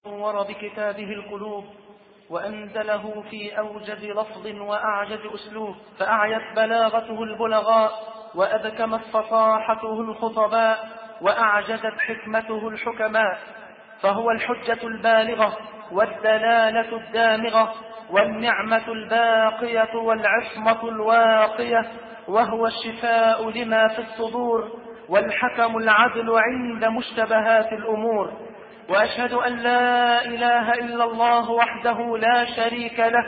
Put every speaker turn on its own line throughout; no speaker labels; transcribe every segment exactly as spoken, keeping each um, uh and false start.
نور بكتابه القلوب وأنزله في أوجز لفظ وأعجز أسلوب، فأعيت بلاغته البلغاء وأبكمت فصاحته الخطباء وأعجزت حكمته الحكماء، فهو الحجة البالغة والدلالة الدامغة والنعمة الباقية والعصمة الواقية، وهو الشفاء لما في الصدور والحكم العدل عند مشتبهات الأمور. وأشهد أن لا إله إلا الله وحده لا شريك له،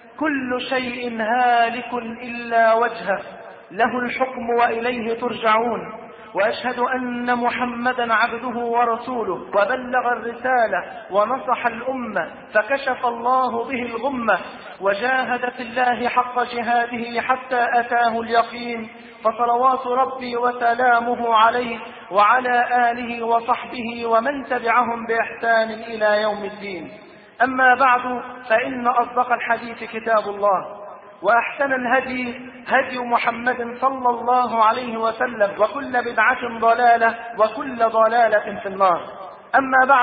كل شيء هالك إلا وجهه، له الحكم وإليه ترجعون. وأشهد أن محمدا عبده ورسوله، وبلغ الرسالة ونصح الأمة، فكشف الله به الغمة، وجاهد في الله حق جهاده حتى أتاه اليقين، فصلوات ربي وسلامه عليه وعلى آله وصحبه ومن تبعهم بإحسان إلى يوم الدين. أما بعد، فإن أصدق الحديث كتاب الله، وأحسن الهدي هدي محمد صلى الله عليه وسلم، وكل بدعة ضلالة وكل ضلالة في النار. أما بعد،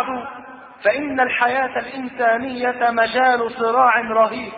فإن الحياة الإنسانية مجال صراع رهيب،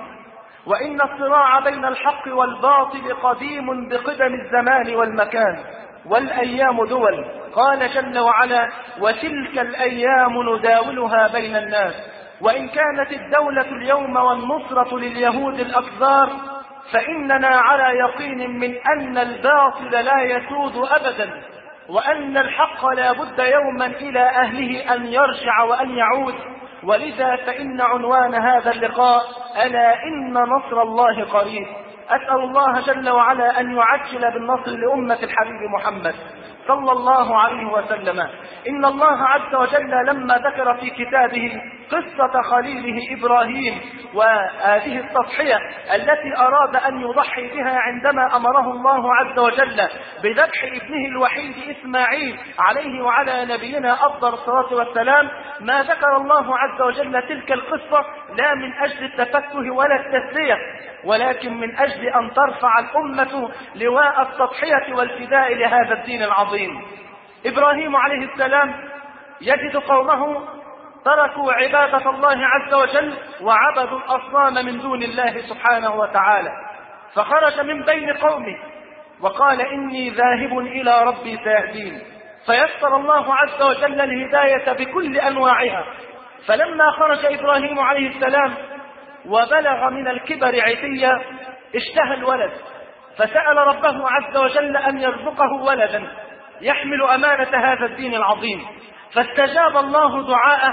وإن الصراع بين الحق والباطل قديم بقدم الزمان والمكان، والأيام دول. قال جل وعلا: وتلك الأيام نداولها بين الناس. وإن كانت الدولة اليوم والنصرة لليهود الأكثار، فإننا على يقين من أن الباطل لا يسود أبدا، وأن الحق لا بد يوما إلى أهله أن يرجع وأن يعود. ولذا فإن عنوان هذا اللقاء: ألا إن نصر الله قريب. أسأل الله جل وعلا أن يعجل بالنصر لأمة الحبيب محمد صلى الله عليه وسلم. إن الله عز وجل لما ذكر في كتابه قصة خليله إبراهيم وهذه التضحية التي أراد أن يضحي بها عندما أمره الله عز وجل بذبح ابنه الوحيد إسماعيل عليه وعلى نبينا أفضل الصلاة والسلام، ما ذكر الله عز وجل تلك القصة لا من أجل التفكه ولا التسلية، ولكن من أجل أن ترفع الأمة لواء التضحية والفداء لهذا الدين العظيم. إبراهيم عليه السلام يجد قومه تركوا عبادة الله عز وجل وعبدوا الأصنام من دون الله سبحانه وتعالى، فخرج من بين قومه وقال: إني ذاهب إلى ربي سيهدين. فيسر الله عز وجل الهداية بكل أنواعها. فلما خرج إبراهيم عليه السلام وبلغ من الكبر عتيا، اشتهى الولد، فسأل ربه عز وجل أن يرزقه ولدا يحمل أمانة هذا الدين العظيم، فاستجاب الله دعاءه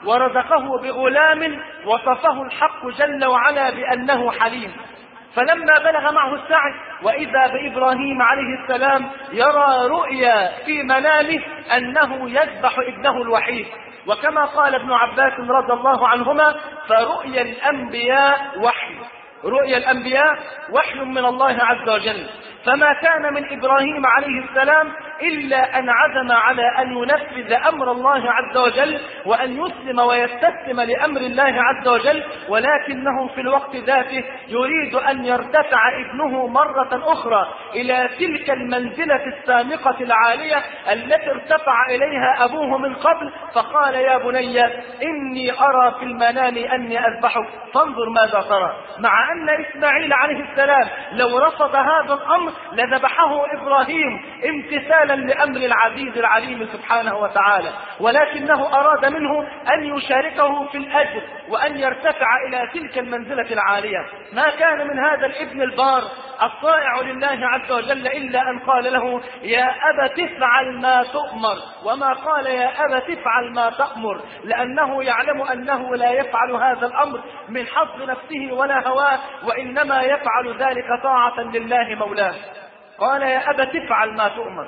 ورزقه بغلام وصفه الحق جل وعلا بأنه حليم. فلما بلغ معه السعي وإذا بإبراهيم عليه السلام يرى رؤيا في منامه أنه يذبح ابنه الوحيد، وكما قال ابن عباس رضي الله عنهما: فرؤيا الأنبياء وحي، رؤيا الأنبياء وحي من الله عز وجل. فما كان من إبراهيم عليه السلام إلا أن عزم على أن ينفذ أمر الله عز وجل وأن يسلم ويستسلم لأمر الله عز وجل، ولكنه في الوقت ذاته يريد أن يرتفع ابنه مرة أخرى إلى تلك المنزلة السامقة العالية التي ارتفع إليها أبوه من قبل، فقال: يا بني إني أرى في المنام أني أذبحك فانظر ماذا ترى. مع أن إسماعيل عليه السلام لو رفض هذا الأمر لذبحه إبراهيم امتثالا لأمر العزيز العليم سبحانه وتعالى، ولكنه أراد منه أن يشاركه في الأجر وأن يرتفع إلى تلك المنزلة العالية. ما كان من هذا الابن البار الطائع لله عز وجل إلا أن قال له: يا أبت افعل ما تؤمر، وما قال يا أبت افعل ما تأمر، لأنه يعلم أنه لا يفعل هذا الأمر من حظ نفسه ولا هواه، وإنما يفعل ذلك طاعة لله مولاه. قال: يا أبت افعل ما تؤمر،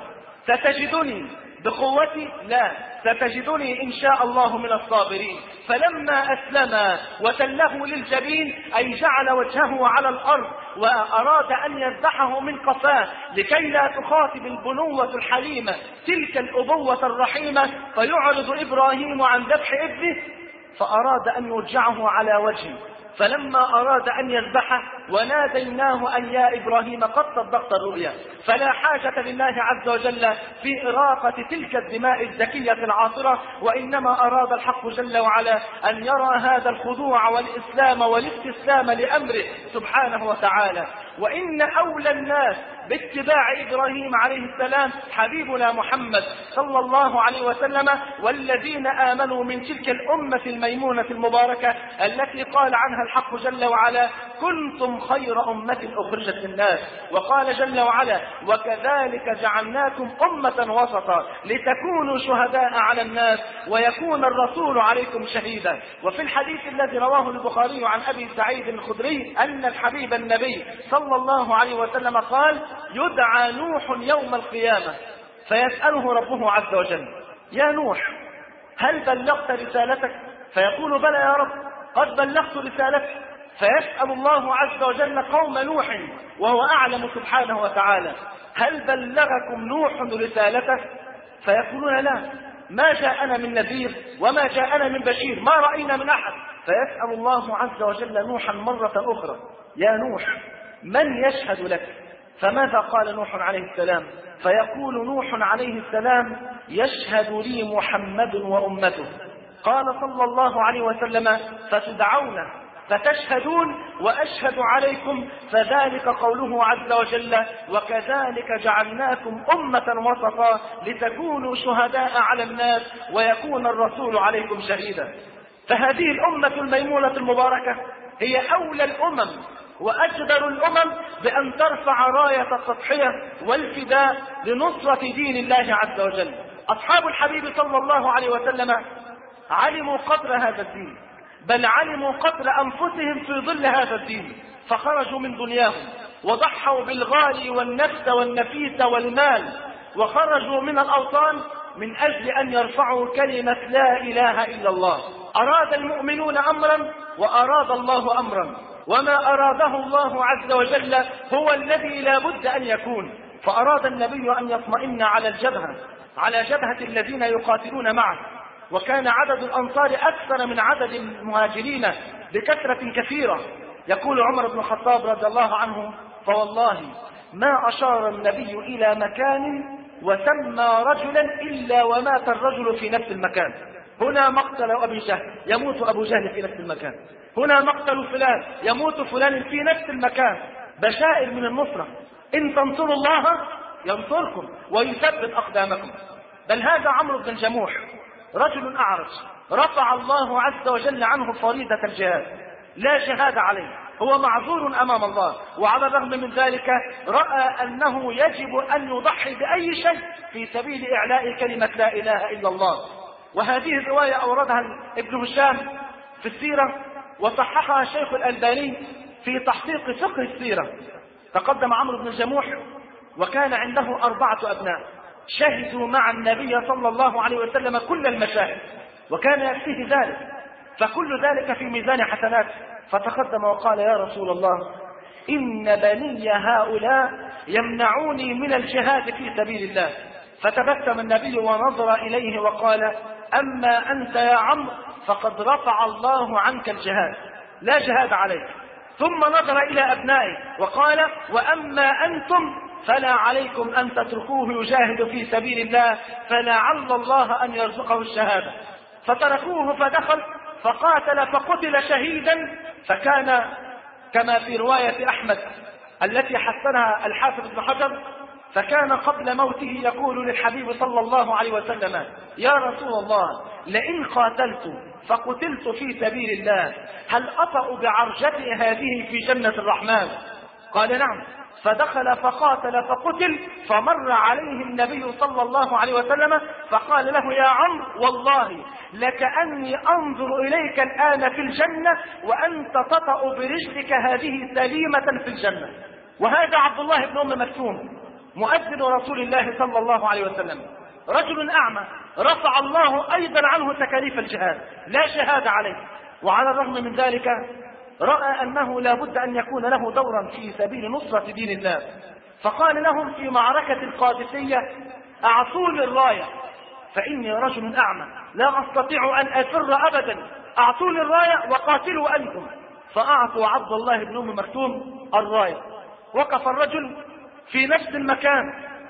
ستجدني بقوتي لا ستجدني إن شاء الله من الصابرين. فلما أسلم وتله للجبين، أي جعل وجهه على الأرض وأراد أن يذبحه من قفاه لكي لا تخاطب البنوة الحليمة تلك الأبوة الرحيمة، فيعرض إبراهيم عن ذبح ابنه، فأراد أن يرجعه على وجهه، فلما أراد أن يذبحه وناديناه أن يا إبراهيم قد صدقت الرؤيا، فلا حاجة لله عز وجل في إراقة تلك الدماء الزكية العاطرة، وإنما أراد الحق جل وعلا أن يرى هذا الخضوع والإسلام والاستسلام لأمره سبحانه وتعالى. وإن أولى الناس باتباع إبراهيم عليه السلام حبيبنا محمد صلى الله عليه وسلم، والذين آمنوا من تلك الأمة الميمونة المباركة التي قال عنها الحق جل وعلا كنتم خير أمة أخرجت للناس. وقال جل وعلا وكذلك جعلناكم أمة وسطا لتكونوا شهداء على الناس ويكون الرسول عليكم شهيدا. وفي الحديث الذي رواه البخاري عن أبي سعيد الخدري أن الحبيب النبي صلى الله عليه وسلم قال يدعى نوح يوم القيامة فيسأله ربه عز وجل يا نوح هل بلغت رسالتك؟ فيقول بلى يا رب قد بلغت رسالتك. فيسأل الله عز وجل قوم نوح وهو أعلم سبحانه وتعالى هل بلغكم نوح رسالته؟ فيقولون لا، ما جاءنا من نذير وما جاءنا من بشير، ما رأينا من أحد. فيسأل الله عز وجل نوحا مرة أخرى يا نوح من يشهد لك؟ فماذا قال نوح عليه السلام؟ فيقول نوح عليه السلام يشهد لي محمد وأمته. قال صلى الله عليه وسلم فتدعون فتشهدون وأشهد عليكم، فذلك قوله عز وجل وكذلك جعلناكم أمة وسطا لتكونوا شهداء على الناس ويكون الرسول عليكم شهيدا. فهذه الأمة الميمونة المباركة هي أولى الأمم وأجدر الأمم بأن ترفع راية التضحية والفداء لنصرة دين الله عز وجل. أصحاب الحبيب صلى الله عليه وسلم علموا قدر هذا الدين، بل علموا قدر أنفسهم في ظل هذا الدين، فخرجوا من دنياهم وضحوا بالغالي والنفس والنفيس والمال، وخرجوا من الأوطان من أجل أن يرفعوا كلمة لا إله إلا الله. أراد المؤمنون أمرا وأراد الله أمرا، وما أراده الله عز وجل هو الذي لا بد أن يكون. فأراد النبي أن يطمئن على الجبهة على جبهة الذين يقاتلون معه، وكان عدد الأنصار أكثر من عدد المهاجرين بكثرة كثيرة. يقول عمر بن الخطاب رضي الله عنه فوالله ما أشار النبي إلى مكان وسمى رجلا إلا ومات الرجل في نفس المكان. هنا مقتل أبي جهل يموت أبو جهل في نفس المكان، هنا مقتل فلان يموت فلان في نفس المكان. بشائر من النصرة، إن تنصروا الله ينصركم ويثبت أقدامكم. بل هذا عمرو بن الجموح رجل أعرج رفع الله عز وجل عنه فريضة الجهاد، لا جهاد عليه، هو معذور أمام الله، وعلى الرغم من ذلك رأى أنه يجب أن يضحي بأي شيء في سبيل إعلاء كلمة لا إله إلا الله. وهذه الرواية أوردها ابن هشام في السيرة وصححها الشيخ الألباني في تحقيق فقه السيرة. تقدم عمرو بن الجموح وكان عنده أربعة أبناء شهدوا مع النبي صلى الله عليه وسلم كل المشاهد، وكان يكفيه ذلك، فكل ذلك في ميزان حسنات. فتقدم وقال يا رسول الله إن بني هؤلاء يمنعوني من الجهاد في سبيل الله. فتبسم النبي ونظر إليه وقال أما أنت يا عمرو فقد رفع الله عنك الجهاد، لا جهاد عليك. ثم نظر إلى أبنائه وقال وأما أنتم فلا عليكم أن تتركوه يجاهد في سبيل الله فلعل الله أن يرزقه الشهادة. فتركوه فدخل فقاتل فقتل شهيدا، فكان كما في رواية أحمد التي حسنها الحافظ ابن حجر، فكان قبل موته يقول للحبيب صلى الله عليه وسلم يا رسول الله لئن قاتلت فقتلت في سبيل الله هل أطأ بعرجتي هذه في جنة الرحمن؟ قال نعم. فدخل فقاتل فقتل، فمر عليه النبي صلى الله عليه وسلم فقال له يا عمرو والله لكأني أنظر إليك الآن في الجنة وأنت تطأ برجلك هذه سليمة في الجنة. وهذا عبد الله بن أم مكتوم مؤذن رسول الله صلى الله عليه وسلم، رجل أعمى رفع الله أيضا عنه تكاليف الجهاد، لا شهادة عليه، وعلى الرغم من ذلك رأى أنه لا بد أن يكون له دورا في سبيل نصرة دين الله. فقال لهم في معركة القادسية أعطوني الراية فإني رجل أعمى لا أستطيع أن أفر أبدا، أعطوني الراية وقاتلوا أنتم. فأعطوا عبد الله بن أم مكتوم الراية. وقف الرجل في نفس المكان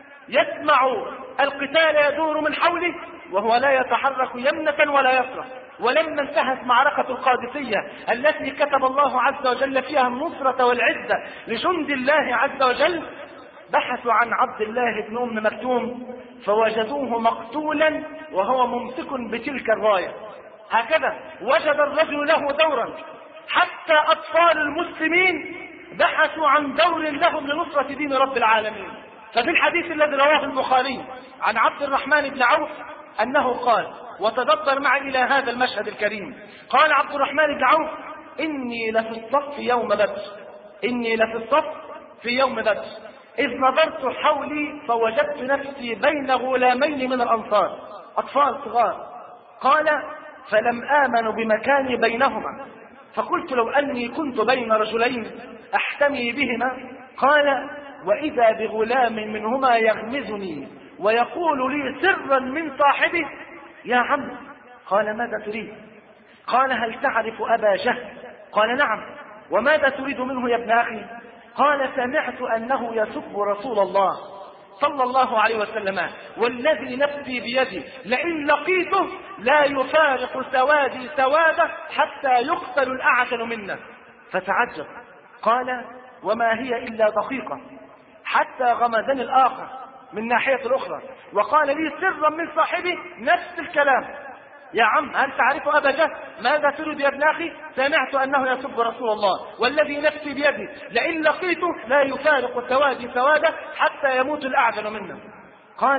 يسمع القتال يدور من حوله وهو لا يتحرك يمنة ولا يسرى. ولما انتهت معركة القادسية التي كتب الله عز وجل فيها النصرة والعزة لجند الله عز وجل، بحثوا عن عبد الله بن أم مكتوم فوجدوه مقتولا وهو ممسك بتلك الراية. هكذا وجد الرجل له دورا، حتى أطفال المسلمين بحثوا عن دور لهم لنصرة دين رب العالمين. ففي الحديث الذي رواه البخاري عن عبد الرحمن بن عوف أنه قال، وتدبر معي إلى هذا المشهد الكريم، قال عبد الرحمن بن عوف: إني لفي الصف يوم بدر، إني لفي الصف في يوم بدر، إذ نظرت حولي فوجدت نفسي بين غلامين من الأنصار أطفال صغار. قال: فلم آمن بمكاني بينهما، فقلت لو أني كنت بين رجلين أحتمي بهما. قال: وإذا بغلام منهما يغمزني ويقول لي سرا من صاحبه: يا عم. قال: ماذا تريد؟ قال: هل تعرف أبا جهل؟ قال: نعم. وماذا تريد منه يا ابن أخي؟ قال: سمعت أنه يسب رسول الله صلى الله عليه وسلم، والذي نفسي بيدي لئن لقيته لا يفارق سوادي سواده حتى يقتل الأعجل منا. فتعجب. قال: وما هي إلا دقيقة حتى غمزني الآخر من ناحية الأخرى وقال لي سرا من صاحبي نفس الكلام: يا عم، هل تعرف أبا جهل؟ ماذا تريد يا ابن أخي؟ سمعت أنه يسب رسول الله والذي نفسي بيدي لئن لقيته لا يفارق سوادي سواده حتى يموت الأعجل منا. قال: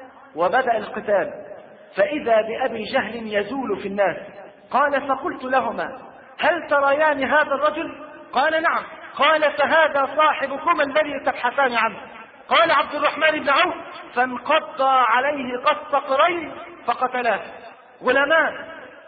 وبدأ القتال فإذا بأبي جهل يزول في الناس. قال: فقلت لهما: هل تريان هذا الرجل؟ قال: نعم. قال: فهذا صاحبكم الذي تبحثان عنه. قال عبد الرحمن بن عوف: فانقضى عليه كالصقرين فقتلاه. غلامان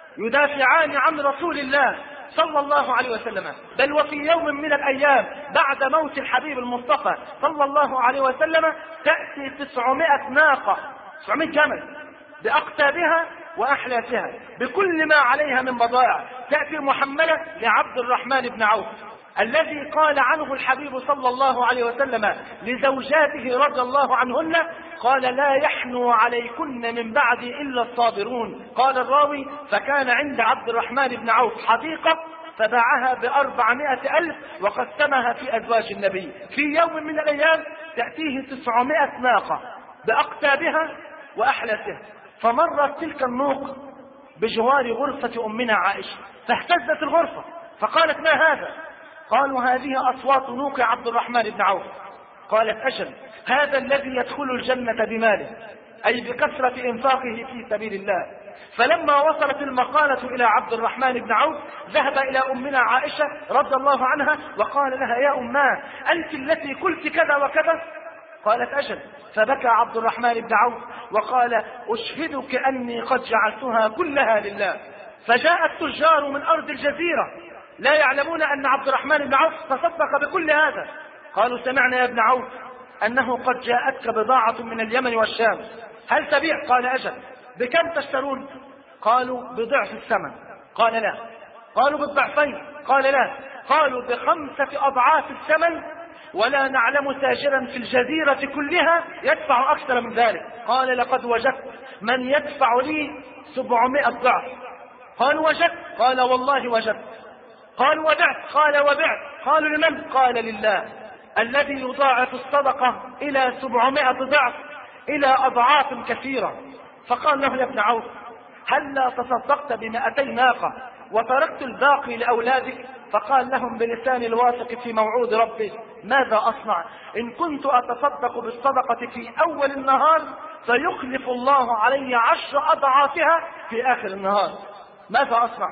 يدافعان عن رسول الله صلى الله عليه وسلم، بل وفي يوم من الأيام بعد موت الحبيب المصطفى صلى الله عليه وسلم تأتي تسعمائة ناقة، تسعمائة جمل بأقتابها وأحلاسها بكل ما عليها من بضائع، تأتي محملة لعبد الرحمن بن عوف الذي قال عنه الحبيب صلى الله عليه وسلم لزوجاته رضي الله عنهن: قال: لا يحنو عليكن من بعدي إلا الصابرون. قال الراوي: فكان عند عبد الرحمن بن عوف حديقة فباعها بأربعمائة ألف وقسمها في أزواج النبي. في يوم من الأيام تأتيه تسعمائة ناقة بأقتابها وأحلاسها، فمرت تلك النوق بجوار غرفة أمنا عائشة فاهتزت الغرفة فقالت: ما هذا؟ قالوا: هذه أصوات نوق عبد الرحمن بن عوف. قالت: أجل، هذا الذي يدخل الجنة بماله، أي بكثرة إنفاقه في سبيل الله. فلما وصلت المقالة إلى عبد الرحمن بن عوف ذهب إلى أمنا عائشة رضي الله عنها وقال لها: يا أماه، أنت التي قلت كذا وكذا؟ قالت: أجل. فبكى عبد الرحمن بن عوف وقال: أشهدك أني قد جعلتها كلها لله. فجاء التجار من أرض الجزيرة لا يعلمون أن عبد الرحمن بن عوف تصدق بكل هذا. قالوا: سمعنا يا ابن عوف أنه قد جاءتك بضاعة من اليمن والشام، هل تبيع؟ قال: أجل. بكم تشترون؟ قالوا: بضعف الثمن. قال: لا. قالوا: بالضعفين؟ قال: لا. قالوا: بخمسة أضعاف الثمن، ولا نعلم تاجرا في الجزيرة كلها يدفع أكثر من ذلك. قال: لقد وجدت من يدفع لي سبعمائة ضعف. قالوا: وجدت؟ قال: والله وجدت. قالوا: وبعت؟ قال: وبعت. قالوا: لمن؟ قال: لله الذي يضاعف الصدقة إلى سبعمائة ضعف إلى أضعاف كثيرة. فقال له: يا ابن عوف، هل لا تصدقت بمئتي ناقة وتركت الباقي لأولادك؟ فقال لهم بلسان الواثق في موعود ربه: ماذا أصنع؟ إن كنت أتصدق بالصدقة في أول النهار فيخلف الله علي عشر أضعافها في آخر النهار. ماذا أصنع؟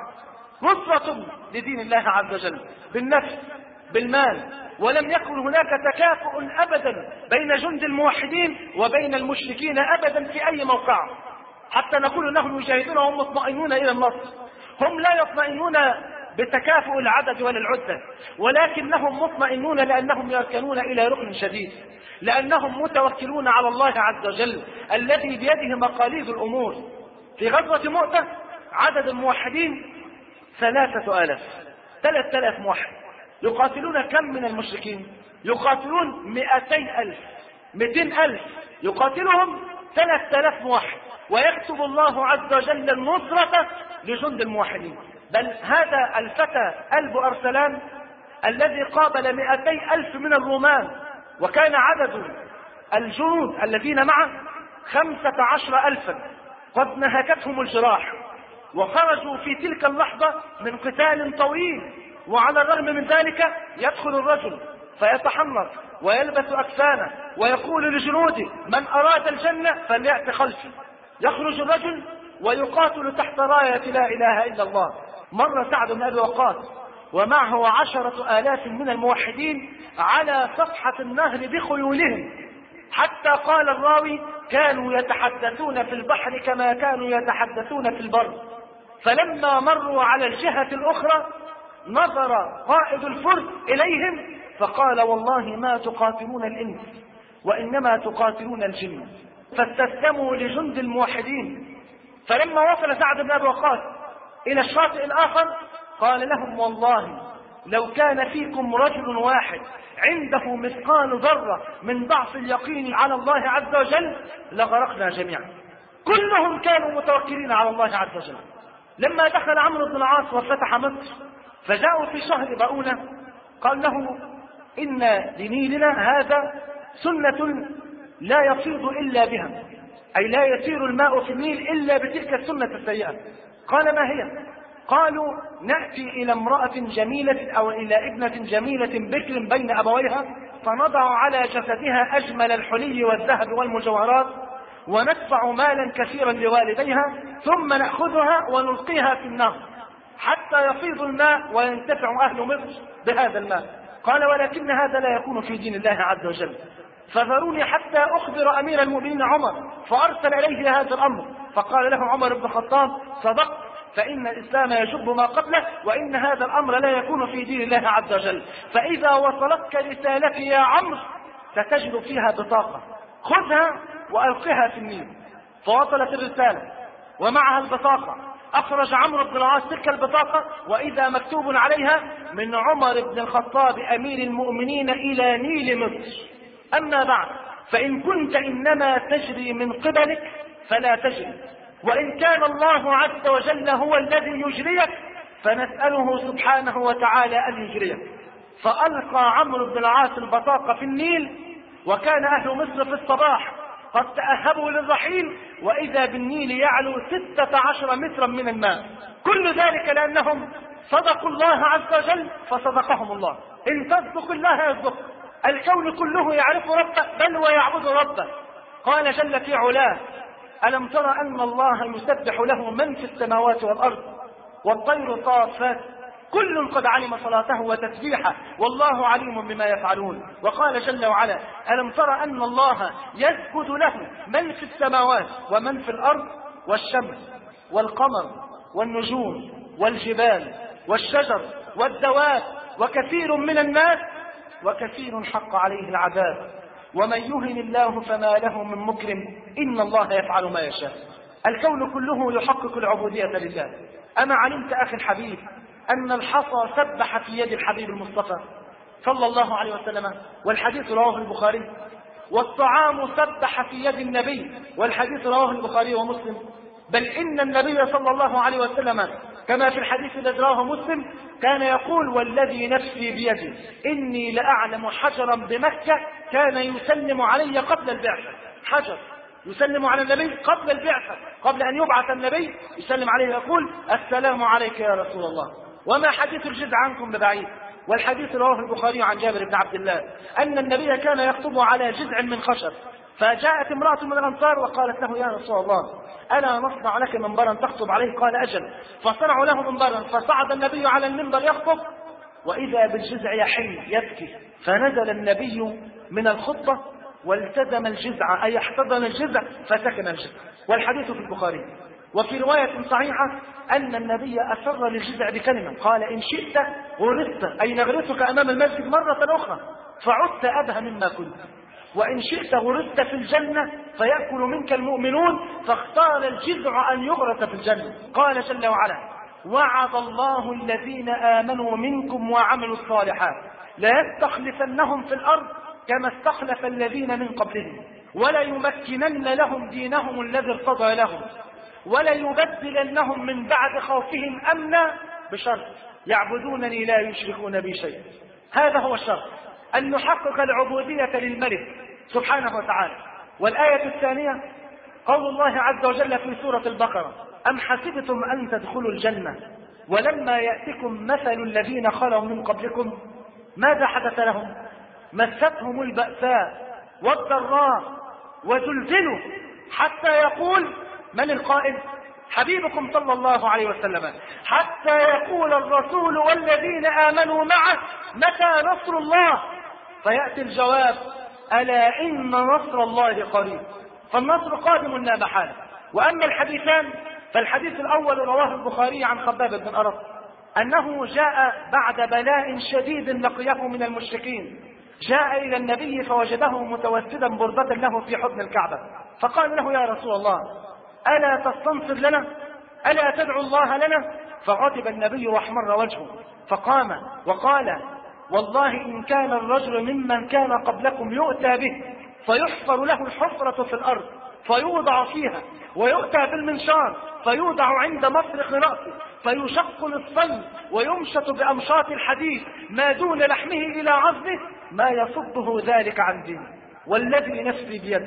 نصرة لدين الله عز وجل بالنفس بالمال. ولم يكن هناك تكافؤ أبدا بين جند الموحدين وبين المشركين أبدا في أي موقع، حتى نقول أنهم يجاهدون وهم مطمئنون إلى النصر. هم لا يطمئنون بتكافؤ العدد ولا العدة، ولكنهم مطمئنون لأنهم يركنون إلى ركن شديد، لأنهم متوكلون على الله عز وجل الذي بيده مقاليد الأمور. في غزوة مؤتة عدد الموحدين ثلاثة آلاف،
ثلاثة آلاف موحد يقاتلون كم من المشركين؟ يقاتلون مئتين ألف، مئتين ألف يقاتلهم ثلاثة آلاف موحد، ويكتب الله عز وجل النصرة لجند الموحدين. بل هذا الفتى ألب أرسلان الذي قابل مئتي ألف من الرومان، وكان عدد الجنود الذين معه خمسة عشر ألفا، قد نهكتهم الجراح وخرجوا في تلك اللحظة من قتال طويل، وعلى الرغم من ذلك يدخل الرجل فيتحنط ويلبس أكفانه ويقول لجنوده: من أراد الجنة فليأت خلفي. يخرج الرجل ويقاتل تحت راية لا إله إلا الله. مر سعد بن أبي وقاص ومعه عشرة آلاف من الموحدين على صفحة النهر بخيولهم، حتى قال الراوي: كانوا يتحدثون في البحر كما كانوا يتحدثون في البر. فلما مروا على الجهة الأخرى نظر قائد الفرس إليهم فقال: والله ما تقاتلون الإنس وإنما تقاتلون الجن. فاستسلموا لجند الموحدين. فلما وصل سعد بن أبي وقاص إلى الشاطئ الآخر قال لهم: والله لو كان فيكم رجل واحد عنده مثقال ذرة من ضعف اليقين على الله عز وجل لغرقنا جميعا. كلهم كانوا متوكلين على الله عز وجل. لما دخل عمرو بن العاص وفتح مصر فجاءوا في شهر بؤونة قال له: إن لنيلنا هذا سنة لا يفيض إلا بها، أي لا يسير الماء في النيل إلا بتلك السنة السيئة. قال: ما هي؟ قالوا: نأتي إلى امرأة جميلة أو إلى ابنة جميلة بكر بين أبويها فنضع على جسدها أجمل الحلي والذهب والمجوهرات وندفع مالا كثيرا لوالديها ثم نأخذها ونلقيها في النهر حتى يفيض الماء وينتفع أهل مصر بهذا الماء. قال: ولكن هذا لا يكون في دين الله عز وجل، فذروني حتى أخبر أمير المؤمنين عمر. فأرسل إليه هذا الأمر فقال له عمر بن الخطاب: صدقت، فإن الإسلام يجب ما قبله، وإن هذا الأمر لا يكون في دين الله عز وجل. فإذا وصلتك رسالتي يا عمرو ستجد فيها بطاقة، خذها وألقها في النيل. فوصلت الرسالة ومعها البطاقة. أخرج عمرو بن العاص تلك البطاقة وإذا مكتوب عليها: من عمر بن الخطاب أمير المؤمنين إلى نيل مصر. أما بعد، فإن كنت إنما تجري من قبلك فلا تجري، وإن كان الله عز وجل هو الذي يجريك فنسأله سبحانه وتعالى أن يجريك. فألقى عمرو بن العاص البطاقة في النيل، وكان أهل مصر في الصباح قد تأهبوا للرحيل وإذا بالنيل يعلو ستة عشر مترا من الماء. كل ذلك لأنهم صدقوا الله عز وجل فصدقهم الله. إن تصدق الله يصدق. الكون كله يعرف ربه بل ويعبد ربه. قال جل في علاه: ألم ترى أن الله يسبح له من في السماوات والأرض والطير صافات كل قد علم صلاته وتسبيحه والله عليم بما يفعلون. وقال جل وعلا: ألم ترى أن الله يسجد له من في السماوات ومن في الأرض والشمس والقمر والنجوم والجبال والشجر والدواب وكثير من الناس وكثير حق عليه العذاب ومن يهن الله فما له من مكرم إن الله يفعل ما يشاء. الكون كله يحقق العبودية لله. أما علمت أخي الحبيب أن الحصى سبح في يد الحبيب المصطفى صلى الله عليه وسلم، والحديث رواه البخاري، والطعام سبح في يد النبي، والحديث رواه البخاري ومسلم. بل إن النبي صلى الله عليه وسلم كما في الحديث الذي رواه مسلم كان يقول: والذي نفسي بيده إني لأعلم حجرا بمكة كان يسلم علي قبل البعثة. حجر يسلم على النبي قبل البعثة، قبل أن يبعث النبي يسلم عليه يقول: السلام عليك يا رسول الله. وما حديث الجزع عنكم ببعيد. والحديث رواه البخاري عن جابر بن عبد الله أن النبي كان يخطب على جذع من خشب، فجاءت امرأة من الأنصار وقالت له: يا رسول الله ألا نصنع لك منبرا تخطب عليه؟ قال: أجل. فصنعوا له منبرا، فصعد النبي على المنبر يخطب وإذا بالجذع يحن يبكي، فنزل النبي من الخطبة والتزم الجذع أي احتضن الجذع فسكن الجذع. والحديث في البخاري. وفي رواية صحيحة أن النبي أسر للجذع بكلمة قال: إن شئت غرست أي نغرسك أمام المسجد مرة أخرى فعدت أبهى مما كنت، وإن شئت غرست في الجنة فيأكل منك المؤمنون، فاختار الجذع أن يغرس في الجنة. قال جل وعلا: وعد الله الذين آمنوا منكم وعملوا الصالحات لا يستخلفنهم في الأرض كما استخلف الذين من قبلهم ولا يمكنن لهم دينهم الذي ارتضى لهم ولا يبدلنهم من بعد خوفهم أمنا بشرط يعبدونني لا يشركون بي شيئا. هذا هو الشرط، أن نحقق العبودية للملك سبحانه وتعالى. والآية الثانية قول الله عز وجل في سورة البقرة: أم حسبتم أن تدخلوا الجنة ولما يأتكم مثل الذين خلوا من قبلكم ماذا حدث لهم؟ مستهم البأساء والضراء وزلزلوا حتى يقول من القائل؟ حبيبكم صلى الله عليه وسلم، حتى يقول الرسول والذين آمنوا معه متى نصر الله؟ فيأتي الجواب: ألا إن نصر الله قريب. فالنصر قادم لا محالة. وأما الحديثان فالحديث الأول رواه البخاري عن خباب بن أرط أنه جاء بعد بلاء شديد لقيه من المشركين، جاء إلى النبي فوجده متوسدا بردة له في حضن الكعبة، فقال له: يا رسول الله ألا تستنصر لنا؟ ألا تدعو الله لنا؟ فغضب النبي واحمر وجهه فقام وقال: والله إن كان الرجل ممن كان قبلكم يؤتى به فيحفر له الحفرة في الأرض فيوضع فيها، ويؤتى بالمنشار فيوضع عند مفرق رأسه فيشق نصفين ويمشط بأمشاط الحديد ما دون لحمه إلى عظمه، ما يصده ذلك عن دينه. والذي نفسي بيده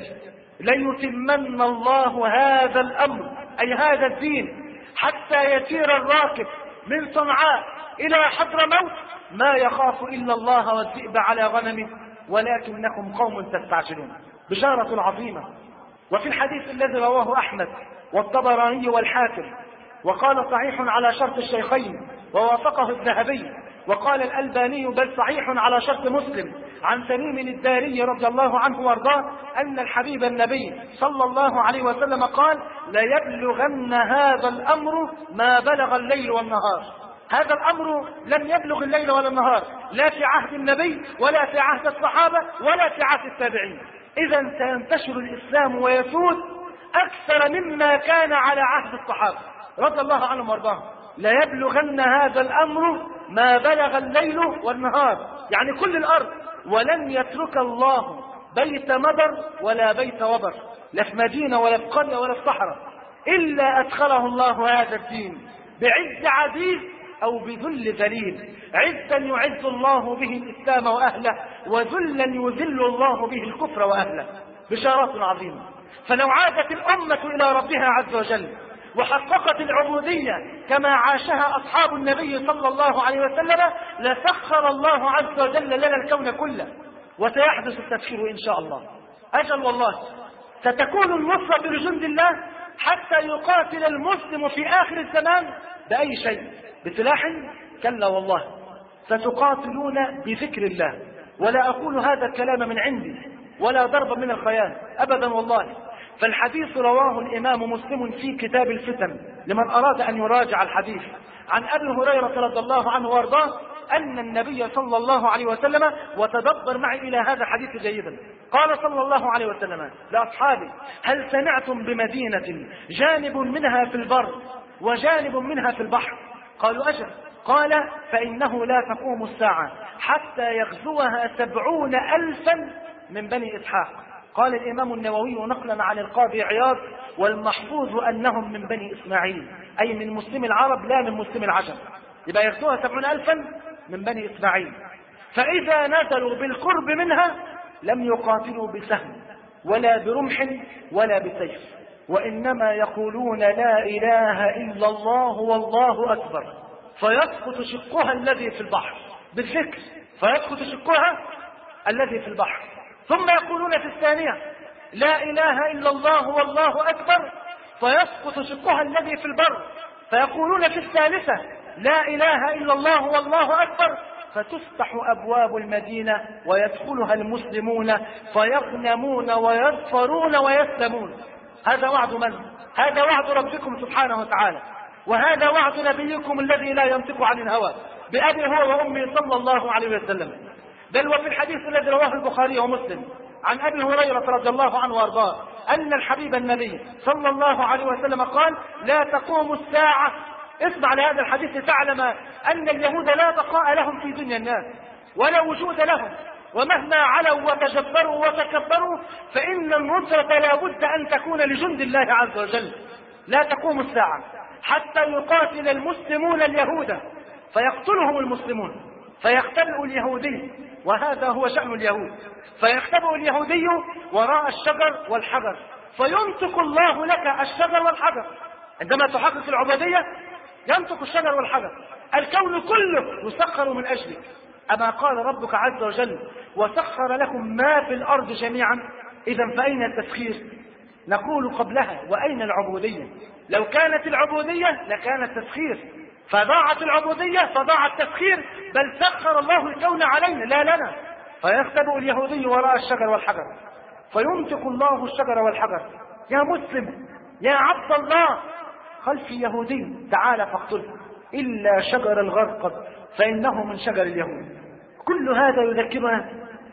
ليتمن الله هذا الأمر أي هذا الدين حتى يسير الراكب من صنعاء إلى حضرموت ما يخاف إلا الله والذئب على غنمه ولكنكم قوم تستعجلون. بشارة عظيمة. وفي الحديث الذي رواه أحمد والطبراني والحاكم وقال صحيح على شرط الشيخين ووافقه الذهبي وقال الألباني بل صحيح على شرط مسلم عن تميم الداري رضي الله عنه وارضاه أن الحبيب النبي صلى الله عليه وسلم قال: ليبلغن هذا الأمر ما بلغ الليل والنهار. هذا الأمر لم يبلغ الليل ولا النهار، لا في عهد النبي ولا في عهد الصحابة ولا في عهد التابعين. إذا سينتشر الإسلام ويسود أكثر مما كان على عهد الصحابة رضي الله عنهم وارضاهم. ليبلغن هذا الأمر ما بلغ الليل والنهار، يعني كل الأرض. ولن يترك الله بيت مدر ولا بيت وبر، لا في مدينة ولا في قرية ولا في صحراء، إلا أدخله الله هذا الدين بعز عزيز أو بذل ذليل. عزا يعز الله به الإسلام وأهله، وذلا يذل الله به الكفر وأهله. بشارات عظيمة. فلو عادت الأمة إلى ربها عز وجل وحققت العبودية كما عاشها أصحاب النبي صلى الله عليه وسلم لسخر الله عز وجل لنا الكون كله، وسيحدث التسخير إن شاء الله. أجل والله ستكون النصرة لجند الله حتى يقاتل المسلم في آخر الزمان بأي شيء؟ بسلاح؟ كلا والله، ستقاتلون بذكر الله. ولا أقول هذا الكلام من عندي ولا ضرب من الخيال أبدا والله. فالحديث رواه الإمام مسلم في كتاب الفتن لمن أراد أن يراجع الحديث عن أبي هريرة رضي الله عنه وارضاه أن النبي صلى الله عليه وسلم، وتدبر معي إلى هذا الحديث جيدا، قال صلى الله عليه وسلم لأصحابه: هل سمعتم بمدينة جانب منها في البر وجانب منها في البحر؟ قالوا: أجل. قال: فإنه لا تقوم الساعة حتى يغزوها سبعون ألفا من بني إسحاق. قال الإمام النووي نقلا عن القاضي عياض: والمحفوظ أنهم من بني إسماعيل، أي من مسلم العرب لا من مسلم العجم. يبقى يغزوها سبعون ألفا من بني إسماعيل. فإذا نزلوا بالقرب منها لم يقاتلوا بسهم ولا برمح ولا بسيف، وإنما يقولون: لا إله إلا الله والله أكبر، فيسقط شقها الذي في البحر، بالذكر، فيسقط شقها الذي في البحر. ثم يقولون في الثانية: لا إله إلا الله والله أكبر، فيسقط شقها الذي في البر. فيقولون في الثالثة: لا إله إلا الله والله أكبر، فتفتح أبواب المدينة ويدخلها المسلمون فيغنمون ويظفرون ويسلمون. هذا وعد من؟ هذا وعد ربكم سبحانه وتعالى، وهذا وعد نبيكم الذي لا ينطق عن الهوى بأبي هو وأمي صلى الله عليه وسلم. بل وفي الحديث الذي رواه البخاري ومسلم عن أبي هريرة رضي الله عنه وارضاه أن الحبيب النبي صلى الله عليه وسلم قال: لا تقوم الساعة اسمع لهذا الحديث لتعلم أن اليهود لا بقاء لهم في دنيا الناس ولا وجود لهم، ومهما علوا وتجبروا وتكبروا فإن النصرة لا بد أن تكون لجند الله عز وجل. لا تقوم الساعة حتى يقاتل المسلمون اليهود فيقتلهم المسلمون، فيختبئ اليهودي، وهذا هو شأن اليهود، فيختبئ اليهودي وراء الشجر والحجر، فينطق الله لك الشجر والحجر. عندما تحقق العبودية ينطق الشجر والحجر، الكون كله يسخر من أجلك. أما قال ربك عز وجل وسخر لكم ما في الأرض جميعا؟ إذا فأين التسخير؟ نقول قبلها وأين العبودية؟ لو كانت العبودية لكان التسخير، فضاعت العبودية فضاع التسخير، بل سخر الله الكون علينا لا لنا. فيختبئ اليهودي وراء الشجر والحجر، فينطق الله الشجر والحجر: يا مسلم يا عبد الله، خلفي يهودي تعال فاقتله إلا شجر الغرقد فإنه من شجر اليهود. كل هذا يذكرنا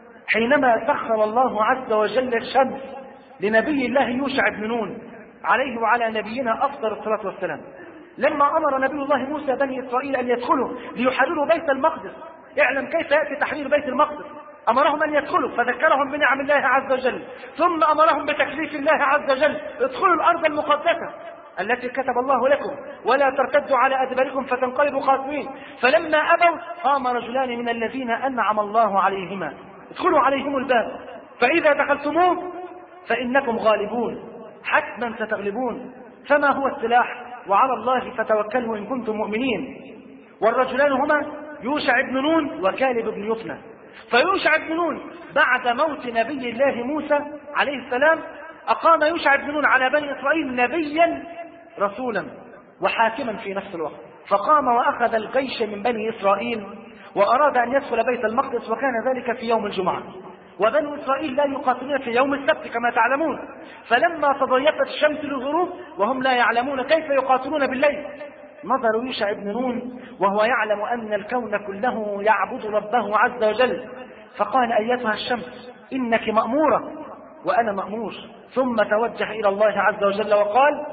حينما سخر الله عز وجل الشمس لنبي الله يوشع بن نون عليه وعلى نبينا أفضل الصلاة والسلام، لما أمر نبي الله موسى بني إسرائيل أن يدخلوا ليحرروا بيت المقدس. اعلم كيف يأتي تحرير بيت المقدس. أمرهم أن يدخلوا فذكرهم بنعم الله عز وجل، ثم أمرهم بتكليف الله عز وجل: ادخلوا الأرض المقدسة التي كتب الله لكم ولا ترتدوا على أدباركم فتنقلبوا خاسرين. فلما أبوا قام رجلان من الذين أنعم الله عليهما: ادخلوا عليهم الباب فإذا دخلتموه فإنكم غالبون، حتما ستغلبون، فما هو السلاح؟ وعلى الله فتوكلوا إن كنتم مؤمنين. والرجلان هما يوشع بن نون وكالب بن يفنى. فيوشع بن نون بعد موت نبي الله موسى عليه السلام أقام يوشع بن نون على بني إسرائيل نبيا رسولا وحاكما في نفس الوقت، فقام وأخذ الجيش من بني إسرائيل وأراد أن يدخل بيت المقدس، وكان ذلك في يوم الجمعة، وبني إسرائيل لا يقاتلون في يوم السبت كما تعلمون. فلما تضيفت الشمس للغروب وهم لا يعلمون كيف يقاتلون بالليل، نظر يوشع بن نون وهو يعلم أن الكون كله يعبد ربه عز وجل، فقال: أيتها الشمس إنك مأمورة وأنا مأمور. ثم توجه إلى الله عز وجل وقال: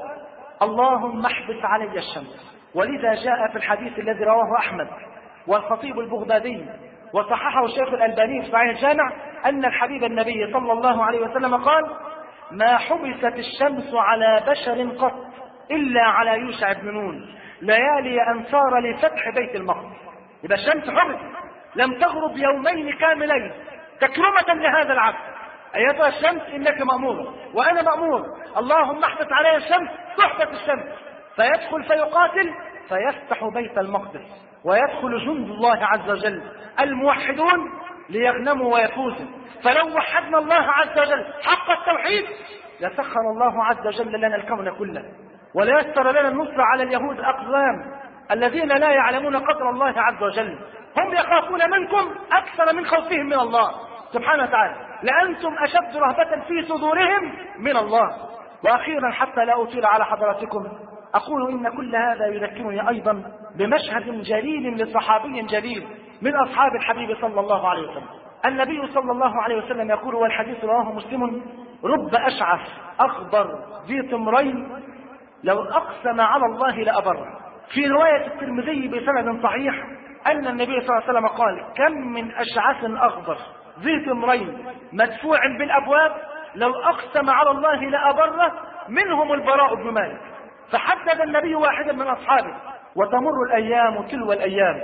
اللهم احبس علي الشمس. ولذا جاء في الحديث الذي رواه أحمد والخطيب البغدادي وصححه الشيخ الألباني في صحيح الجامع أن الحبيب النبي صلى الله عليه وسلم قال: ما حبست الشمس على بشر قط إلا على يوشع بن نون ليالي أن صار لفتح بيت المقدس. يبقى الشمس حبست لم تغرب يومين كاملين تكرمة لهذا العبد. أيتها الشمس إنك مأمورة وأنا مأمور، اللهم احبس علي الشمس. تحبس الشمس فيدخل فيقاتل فيفتح بيت المقدس، ويدخل جند الله عز وجل الموحدون ليغنموا ويفوزوا. فلو وحدنا الله عز وجل حق التوحيد لسخر الله عز وجل لنا الكون كله، وليسر لنا النصر على اليهود الأقزام الذين لا يعلمون قدر الله عز وجل. هم يخافون منكم أكثر من خوفهم من الله سبحانه وتعالى، لأنتم أشد رهبة في صدورهم من الله. وأخيرا حتى لا أطيل على حضراتكم، أقول إن كل هذا يذكرني أيضا بمشهد جليل لصحابي جليل من أصحاب الحبيب صلى الله عليه وسلم. النبي صلى الله عليه وسلم يقول، والحديث رواه مسلم: رب أشعث أخضر ذي طمرين لو أقسم على الله لأبر. في رواية الترمذي بسند صحيح أن النبي صلى الله عليه وسلم قال: كم من أشعث أخضر ذي طمرين مدفوع بالأبواب لو أقسم على الله لأبره، منهم البراء بن مالك. فحدد النبي واحدا من أصحابه. وتمر الأيام تلو الأيام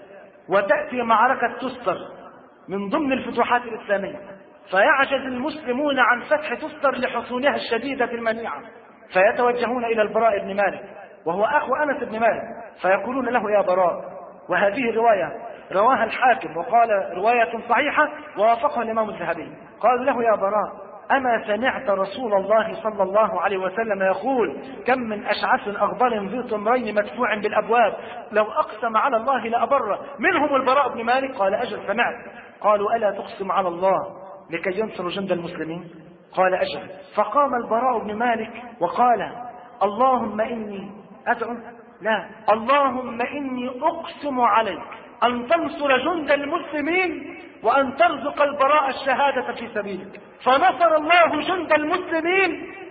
وتأتي معركة تستر من ضمن الفتوحات الإسلامية، فيعجز المسلمون عن فتح تستر لحصونها الشديدة المنيعة، فيتوجهون إلى البراء بن مالك وهو أخو أنس بن مالك، فيقولون له: يا براء. وهذه الرواية رواها الحاكم وقال رواية صحيحة ووافقها الإمام الذهبي. قالوا له: يا براء، أما سمعت رسول الله صلى الله عليه وسلم يقول: كم من أشعث أخضر ذي طمرين مدفوع بالأبواب لو أقسم على الله لأبره، منهم البراء بن مالك؟ قال: أجل سمعت. قالوا: ألا تقسم على الله لكي ينصر جند المسلمين؟ قال: أجل. فقام البراء بن مالك وقال: اللهم إني أدعو لا اللهم إني أقسم عليك أن تنصر جند المسلمين وأن ترزق البراء الشهادة في سبيلك. فنصر الله جند المسلمين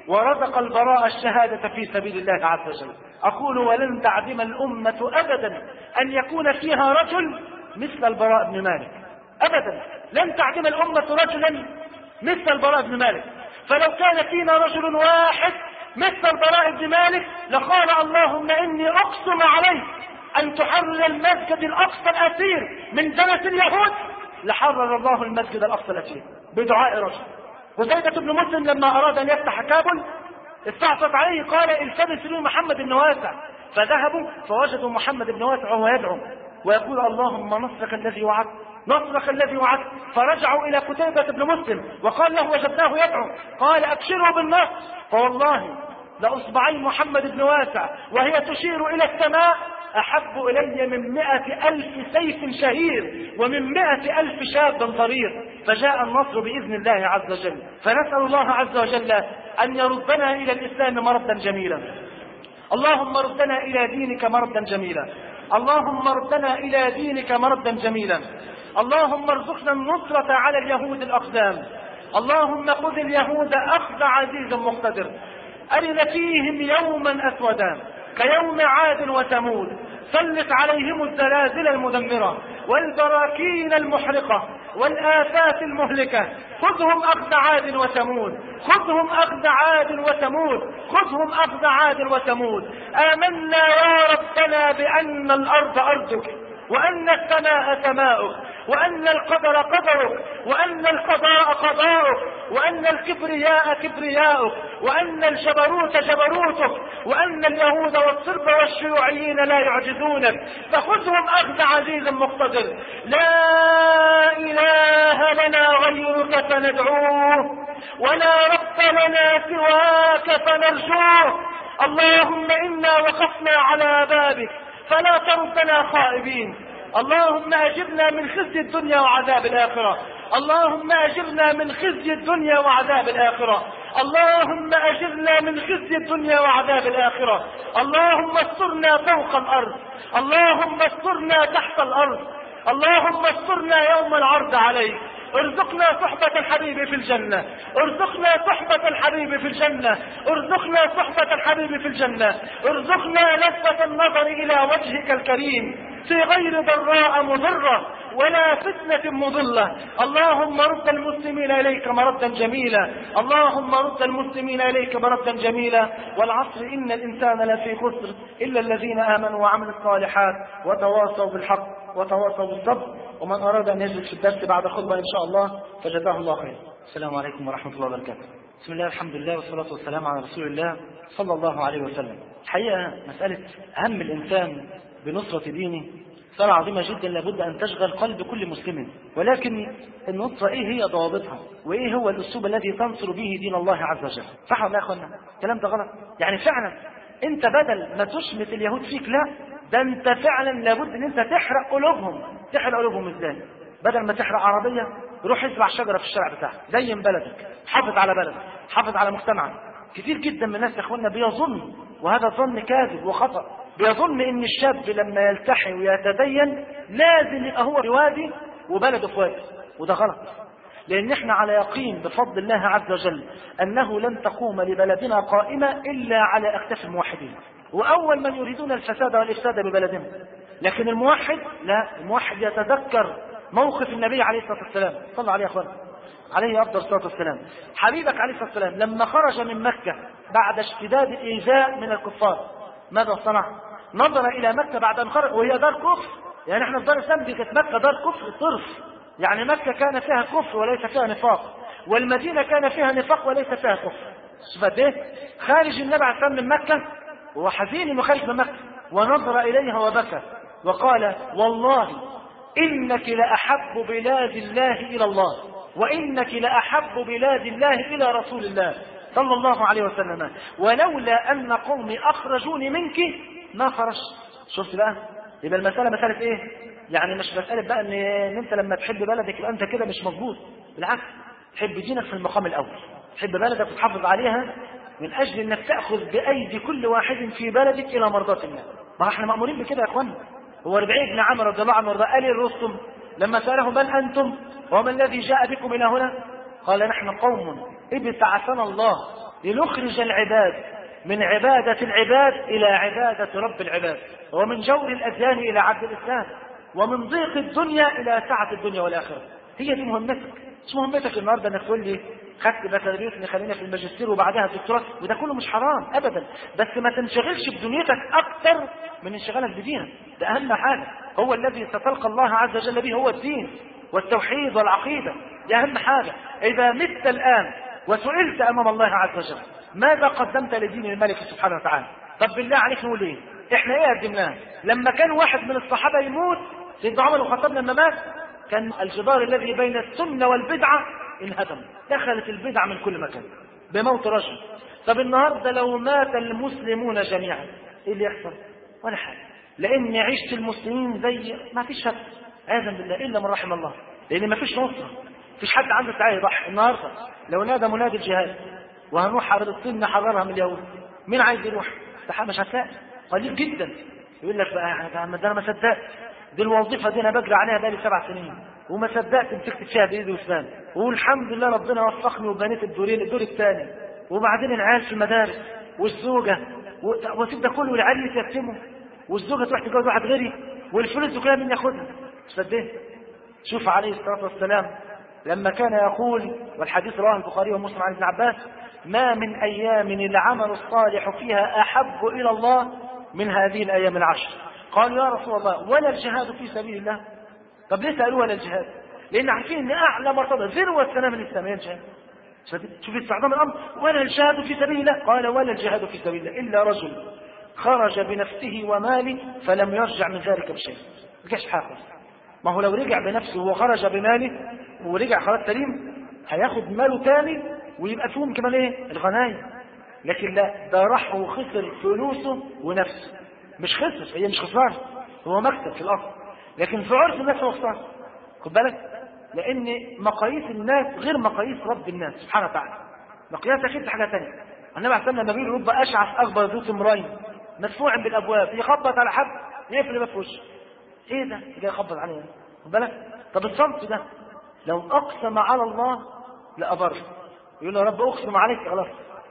ورزق البراء الشهادة في سبيل الله عز وجل. أقول ولن تعدم الأمة أبدا أن يكون فيها رجل مثل البراء بن مالك، أبدا لن تعدم الأمة رجلا مثل البراء بن مالك. فلو كان فينا رجل واحد مثل البراء بن مالك لقال اللهم إني أقسم عليك أن تحرر المسجد الأقصى الأثير من دنس اليهود، لحرر الله المسجد الأقصى الأثير بدعاء رجل. وزيدة بن مسلم لما أراد أن يفتح كابل استعصت عليه قال التمس لي محمد بن واسع، فذهبوا فوجدوا محمد بن واسع وهو يدعو ويقول اللهم نصرك الذي وعدت نصرك الذي وعدت. فرجعوا إلى قتيبة بن مسلم وقال له وجدناه يدعو، قال أبشروا بالنصر، فوالله لأصبعي محمد بن واسع وهي تشير إلى السماء أحب إلي من مئة ألف سيف شهير ومن مئة ألف شاب ضرير. فجاء النصر بإذن الله عز وجل. فنسأل الله عز وجل أن يردنا إلى الإسلام مردا جميلا. اللهم ردنا إلى دينك مردا جميلا. اللهم ردنا إلى دينك مردا جميلا. اللهم ارزقنا النصرة على اليهود الأقدام. اللهم خذ اليهود أخذ عزيز مقتدر. أرنا فيهم يوما أسودا كيوم عاد وثمود، سلط عليهم الزلازل المدمرة والبراكين المحرقة والآفات المهلكة. خذهم أخذ عاد وثمود، خذهم أخذ عاد وثمود، خذهم أخذ عاد وثمود. آمنا يا ربنا بأن الأرض أرضك وأن السماء سماؤك وأن القدر قدرك وأن القضاء قضاؤك وأن الكبرياء كبرياؤك وأن الجبروت جبروتك وأن اليهود والصرب والشيوعيين لا يعجزونك. فخذهم أخذ عزيز مقتدر. لا إله لنا غيرك فندعوه ولا رب لنا سواك فنرجوه. اللهم إنا وقفنا على بابك فلا تردنا خائبين. اللهم أجرنا من خزي الدنيا وعذاب الآخرة. اللهم أجرنا من خزي الدنيا وعذاب الآخرة. اللهم أجرنا من خزي الدنيا وعذاب الآخرة. اللهم استرنا فوق الأرض. اللهم استرنا تحت الأرض. اللهم استرنا يوم العرض عليك. ارزقنا صحبة الحبيب في الجنة. ارزقنا صحبة الحبيب في الجنة. ارزقنا صحبة الحبيب في الجنة. ارزقنا لذة النظر إلى وجهك الكريم في غير ضراء مضرة ولا فتنة مضلة. اللهم رد المسلمين إليك مردا جميلا. اللهم رد المسلمين إليك مردا جميلا. والعصر إن الإنسان لفي خسر إلا الذين آمنوا وعملوا الصالحات وتواصوا بالحق وتواصوا بالصبر. ومن أراد أن يجلس في الدرس بعد خطبة إن شاء الله فجزاه الله خير. السلام عليكم ورحمة الله وبركاته. بسم الله الحمد لله والصلاة والسلام على رسول الله صلى الله عليه وسلم. الحقيقة مسألة هم الإنسان بنصرة دينه مسألة عظيمة جدا لابد أن تشغل قلب كل مسلم. ولكن النصرة إيه هي ضوابطها وإيه هو الأسلوب الذي تنصر به دين الله عز وجل؟ صح ولا يا أخوانا؟ الكلام ده غلط. يعني فعلا أنت بدل ما تشمت اليهود فيك، لا ده أنت فعلا لابد أن أنت تحرق قلوبهم. تحرق قلوبهم إزاي؟ بدل ما تحرق عربية روح ازرع شجرة في الشارع بتاعك، زين بلدك، حافظ على بلدك، حافظ على مجتمعك. كتير جدا من الناس يا اخوانا بيظن، وهذا ظن كاذب وخطأ، بيظن ان الشاب لما يلتحي ويتدين لازم يبقى هو في وادي وبلده في وادي، وده غلط. لان احنا على يقين بفضل الله عز وجل انه لن تقوم لبلدنا قائمة الا على اكتاف الموحدين، واول من يريدون الفساد والافساد ببلدهم. لكن الموحد لا، الموحد يتذكر موقف النبي عليه الصلاة والسلام، صلى عليه اخوانا عليه افضل الصلاة والسلام. حبيبك عليه الصلاة والسلام لما خرج من مكة بعد اشتداد الايذاء من الكفار ماذا صنع؟ نظر الى مكة بعد ان خرج وهي دار كفر. يعني احنا في دار الاسلام دي كانت مكة دار كفر صرف، يعني مكة كان فيها كفر وليس فيها نفاق، والمدينة كان فيها نفاق وليس فيها كفر. شوف ايه؟ خارج النبي عليه الصلاة والسلام من مكة وهو حزين انه خارج من مكة، ونظر اليها وبكى وقال والله إنك لأحب بلاد الله إلى الله، وإنك لأحب بلاد الله إلى رسول الله صلى الله عليه وسلم، ولولا أن قومي أخرجوني منك ما خرجت. شفت بقى؟ يبقى المسألة مسألة إيه؟ يعني مش مسألة بقى إن أنت لما تحب بلدك يبقى أنت كده مش مظبوط، بالعكس تحب دينك في المقام الأول، تحب بلدك وتحافظ عليها من أجل أنك تأخذ بأيدي كل واحد في بلدك إلى مرضاة الله. ما احنا مأمورين بكده يا أخوانا. هو ربيع بن عمرو رضي الله عنه قال للرسل لما سأله من أنتم وما الذي جاء بكم إلى هنا؟ قال نحن قوم ابتعثنا الله لنخرج العباد من عبادة العباد إلى عبادة رب العباد، ومن جور الأديان إلى عبد الإسلام، ومن ضيق الدنيا إلى سعة الدنيا والآخرة. هي دي مهمتك. مش مهمتك النهارده انك تقول لي خدت بكالوريوس خلينا في الماجستير وبعدها دكتوراه، وده كله مش حرام ابدا، بس ما تنشغلش بدنيتك اكتر من انشغالك بدينك. ده اهم حاجه، هو الذي ستلقى الله عز وجل به هو الدين والتوحيد والعقيده، دي اهم حاجه. اذا مت الان وسئلت امام الله عز وجل ماذا قدمت لدين الملك سبحانه وتعالى، طب بالله عليك نقول ايه؟ احنا ايه قدمناه؟ لما كان واحد من الصحابه يموت، سيدنا عمر بن الخطاب لما مات كان الجدار الذي بين السنة والبدعة انهدم، دخلت البدعة من كل مكان بموت رجل. طب النهاردة لو مات المسلمون جميعا ايه اللي يحصل؟ ولا حاجة، لان عيشة المسلمين زي ما فيش شك عياذا بالله الا من رحم الله، لان ما فيش نصرة، فيش حد عنده سعي يضحي. النهاردة لو نادى منادي الجهاد وهنروح على فلسطين نحررها من اليهود، مين عايز يروح؟ مش هتلاقي، قليل جدا. يقول لك بقى ده انا ما صدقت، دي الوظيفه دي انا بجري عليها بقالي سبع سنين وما صدقت مسكت فيها بايدي واسناني، والحمد لله ربنا وفقني وبنيت الدورين الدور الثاني، وبعدين العيال في المدارس والزوجه واسيب ده كله والعيال يتيتموا والزوجه تروح تتجوز واحد غيري والفلوس كلها مين ياخدها؟ صدقت. شوف عليه الصلاه والسلام لما كان يقول، والحديث رواه البخاري ومسلم عن ابن عباس: ما من ايام العمل الصالح فيها احب الى الله من هذه الايام العشر. قال يا رسول الله ولا الجهاد في سبيل الله؟ طب ليه سألوا ولا الجهاد؟ لأن عارفين أن أعلى مرتبة ذروة سنة من الإسلامية الجهاد. شوف استعظام الأمر، ولا الجهاد في سبيل الله؟ قال ولا الجهاد في سبيل الله إلا رجل خرج بنفسه وماله فلم يرجع من ذلك بشيء. ما جاش حافظ. ما هو لو رجع بنفسه وخرج بماله ورجع خلاص سليم هياخد ماله تاني ويبقى فيهم كمان ايه؟ الغنايم. لكن لا، ده راح وخسر فلوسه ونفسه. مش خسر، هي مش خسارة، هو مكسب في الأصل، لكن في عرف الناس هو خسارة. خد بالك، لأن مقاييس الناس غير مقاييس رب الناس سبحانه وتعالى. مقياس أكيد حاجة ثانية. النبي عليه الصلاة والسلام رب أشعث أكبر ذو امرين مدفوع بالأبواب، يخبط على حد يقفل باب في وشه. إيه ده؟ جاي يخبط عليه. خد بالك؟ طب الصمت ده لو أقسم على الله لأبر، يقول له يا رب أقسم عليك، خلاص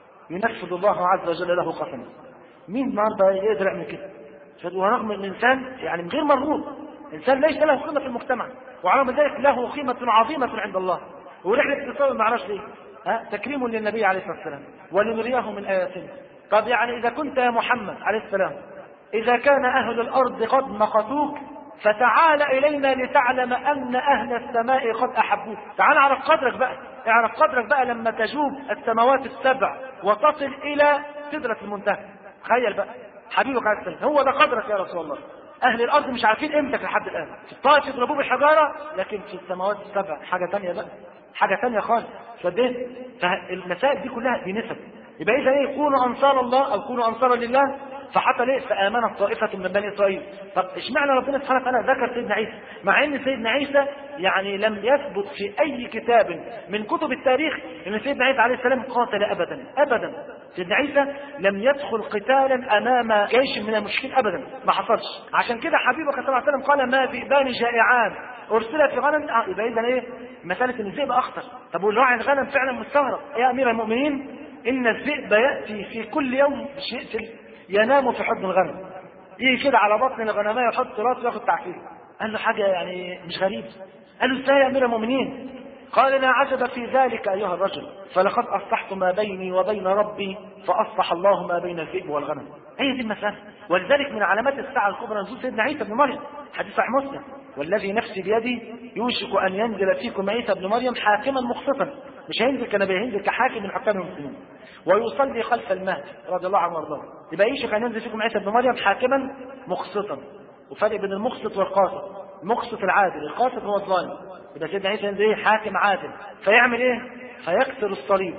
ينفذ الله عز وجل له قسما. مين النهارده يقدر يعمل كده؟ ورغم ان الانسان يعني غير مرغوب، انسان ليس له قيمه في المجتمع، وعلى ذلك له قيمه عظيمه عند الله. ورحله الاتصال ما عرفش ليه؟ ها تكريم للنبي عليه الصلاه والسلام ولنريه من اياتنا. طب يعني اذا كنت يا محمد عليه السلام اذا كان اهل الارض قد مقتوك فتعال الينا لتعلم ان اهل السماء قد احبوك. تعال اعرف قدرك بقى، اعرف قدرك بقى لما تجوب السماوات السبع وتصل الى سدره المنتهى. تخيل بقى حبيبك عليه السلام هو ده قدرك يا رسول الله. اهل الارض مش عارفين قيمتك لحد الان، في الطائف يضربوه بالحجاره، لكن في السماوات السبع حاجه ثانيه بقى، حاجه ثانيه خالص. صدقت؟ فالمسائل دي كلها دي نسب. يبقى اذا ايه؟ كونوا انصار الله او كونوا انصارا لله. فحتى ليه؟ فامنت طائفه من بني اسرائيل. طب اشمعنى ربنا سبحانه وتعالى ذكر سيدنا عيسى مع ان سيدنا عيسى يعني لم يثبت في اي كتاب من كتب التاريخ ان سيدنا عيسى عليه السلام قاتل ابدا ابدا. سيدنا عيسى لم يدخل قتالا امام جيش من المشركين ابدا، ما حصلش. عشان كده حبيبك صلى الله عليه وسلم قال ما ذئبان جائعان ارسل في غنم. اه يبقى اذا ايه؟ مساله ان الذئب اخطر. طب والراعي الغنم فعلا مستغرب يا امير المؤمنين ان الذئب ياتي في كل يوم يقتل ينام في حضن الغنم، يجي كده على بطن الغنمية يحط راسه وياخد تعفير. قال له حاجة يعني مش غريب. قال له ازاي يا امير المؤمنين؟ قال لا عجب في ذلك ايها الرجل، فلقد اصلحت ما بيني وبين ربي فاصلح الله ما بين الذئب والغنم. هي دي المسألة. ولذلك من علامات الساعة الكبرى نزول سيدنا عيسى بن مريم، حديث صحيح مسلم: والذي نفسي بيده يوشك ان ينزل فيكم عيسى بن مريم حاكما مقسطا. مش هينزل كنبي، هينزل كحاكم من حكام المسلمين ويصلي خلف المهدي رضي الله عنه وارضاه. يبقى يوشك ان ينزل فيكم عيسى بن مريم حاكما مقسطا. وفرق بين المقسط والقاسط، المقسط العادل، القاسط هو الظالم. يبقى سيدنا عيسى ينزل ايه؟ حاكم عادل. فيعمل ايه؟ فيكسر الصليب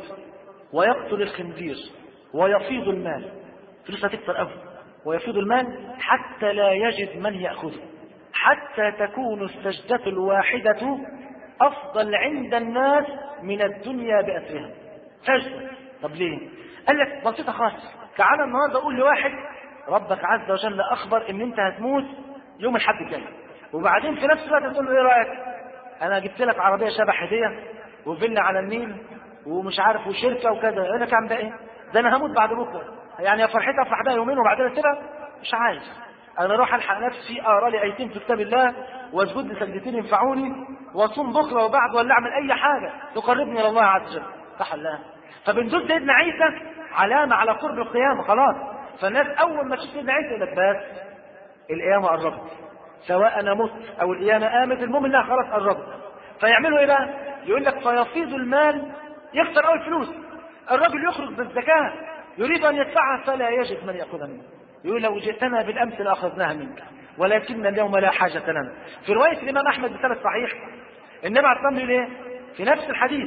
ويقتل الخنزير ويفيض المال، فلوس هتكتر قوي، ويفيض المال حتى لا يجد من يأخذه، حتى تكون السجدة الواحدة أفضل عند الناس من الدنيا بأسرها. سجدة. طب ليه؟ قال لك بسيطة خالص. تعالى النهارده أقول لواحد ربك عز وجل أخبر إن أنت هتموت يوم الحد الجاي، وبعدين في نفس الوقت تقول له إيه رأيك؟ أنا جبت لك عربية شبه هدية وفيلا على النيل ومش عارف وشركه وكذا، يقول لك عم ده ايه؟ ده انا هموت بعد بكره، يعني يا فرحتي افرح بها يومين وبعدين اسيبها؟ مش عايز. انا اروح الحق نفسي اقرا لي ايتين في كتاب الله واسجد لي سجدتين ينفعوني واصوم بكره وبعد ولا اعمل اي حاجه تقربني الى الله عز وجل. صح ولا لا؟ فبنزول سيدنا عيسى علامه على قرب القيامه خلاص. فالناس اول ما تشوف سيدنا عيسى يقول لك بس القيامه قربت، سواء انا مت او القيامه قامت، المهم انها خلاص قربت. فيعملوا ايه بقى؟ يقول لك فيفيض المال، يخسر اول فلوس. الرجل يخرج بالزكاه يريد ان يدفعها فلا يجد من ياخذها منه، يقول لو جئتنا بالامس لاخذناها منك ولكن اليوم لا حاجه لنا. في روايه الامام احمد بسند صحيح النبي عليه الصلاه والسلام يقول ايه في نفس الحديث؟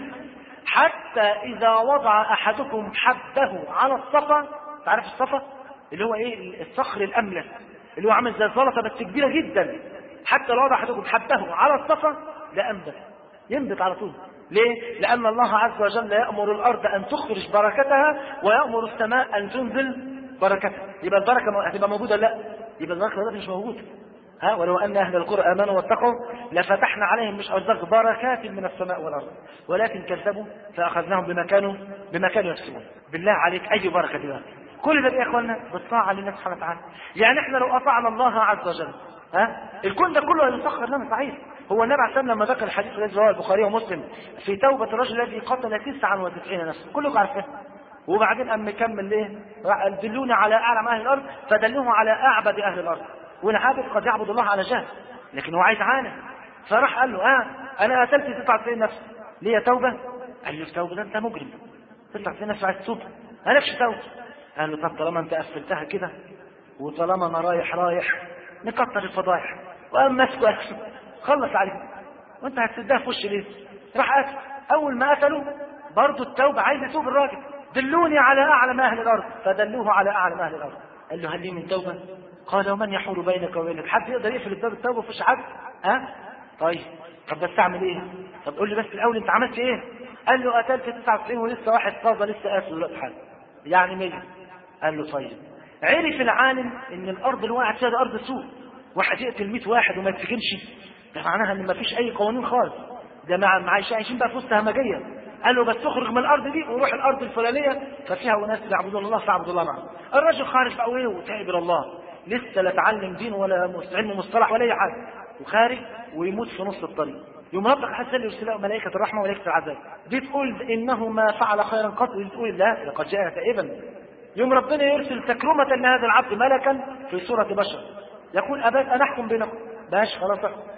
حتى اذا وضع احدكم حده على الصفا، تعرف الصفا اللي هو ايه؟ الصخر الاملس اللي هو عامل زي الزلطه بس كبيره جدا. حتى لو وضع احدكم حده على الصفا لانبت، ينبت على طول. ليه؟ لان الله عز وجل يامر الارض ان تخرج بركتها ويامر السماء ان تنزل بركتها. يبقى البركه هتبقى موجوده؟ لا، يبقى البركه دلوقتي مش موجوده. ها ولو ان اهل القرى امنوا واتقوا لفتحنا عليهم مش ارزاق بركات من السماء والارض ولكن كذبوا فاخذناهم بما كانوا بما كانوا يكسبون. بالله عليك اي بركه دي بقى؟ كل ده يا اخوانا بالطاعه لله سبحانه وتعالى. يعني احنا لو اطعنا الله عز وجل ها الكون ده كله هيسخر لنا. صحيح هو النبي عليه الصلاه والسلام لما ذكر الحديث الذي رواه البخاري ومسلم في توبه الرجل الذي قتل تسعة وتسعين نفسا، كلكم عارفين. وبعدين قام مكمل ليه؟ دلوني على اعلم اهل الارض فدلوه على اعبد اهل الارض. والعابد قد يعبد الله على جهل لكن هو عايز عالم. فراح قال له اه انا قتلت تسعة وتسعين نفس، ليه توبه؟ قال له توبه؟ ده انت مجرم، تسعة وتسعين نفس عايز تتوب؟ مالكش توبه. قال له طب طالما انت قفلتها كده وطالما انا رايح رايح نكتر الفضايح. وقام ماسكه خلص عليه، وانت هتسدها في وش ليه؟ راح قتل. اول ما قتله برضه التوبه، عايز يتوب الراجل. دلوني على اعلم اهل الارض فدلوه على اعلم اهل الارض. قال له هل لي من توبه؟ قال ومن يحول بينك وبينك؟ حد يقدر يقفل باب التوبه ويخش حد؟ ها طيب طب بس اعمل ايه؟ طب قول لي بس الاول انت عملت ايه؟ قال له قتلت تسعة وتسعين ولسه واحد طازه لسه قاتل دلوقتي حاجه يعني مية. قال له طيب. عرف العالم ان الارض اللي وقعت فيها ده ارض سوء، واحد يقتل مئة واحد وما يتسجنش، ده معناها ان ما فيش اي قوانين خالص، ده مع عايشين بقى في وسط همجيه. قال له بس تخرج من الارض دي وروح الارض الفلانيه ففيها ناس يعبدون الله فاعبدوا الله معهم. الرجل خارج بقى وايه وتعب الى الله، لسه لا تعلم دين ولا علم مصطلح ولا اي حاجه، وخارج ويموت في نص الطريق. يوم ربك حتى يرسل ملائكه الرحمه وملائكه العذاب، دي تقول انه ما فعل خيرا قط، ودي تقول لا لقد جاء تائبا. يوم ربنا يرسل تكرمه لهذا العبد ملكا في صوره بشر يقول ابات ان احكم بينكم، باش خلاص.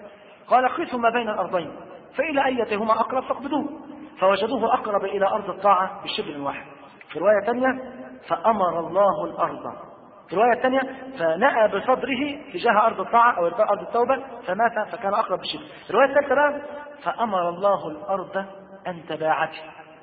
قال قيسوا ما بين الارضين فالى ايتهما اقرب فاقبضوه، فوجدوه اقرب الى ارض الطاعه بشبر واحد. في روايه ثانيه فامر الله الارض، في روايه ثانيه فنأى بصدره تجاه ارض الطاعه او ارض التوبه فمات فكان اقرب بشبر. الروايه الثالثه بقى فامر الله الارض ان تباعته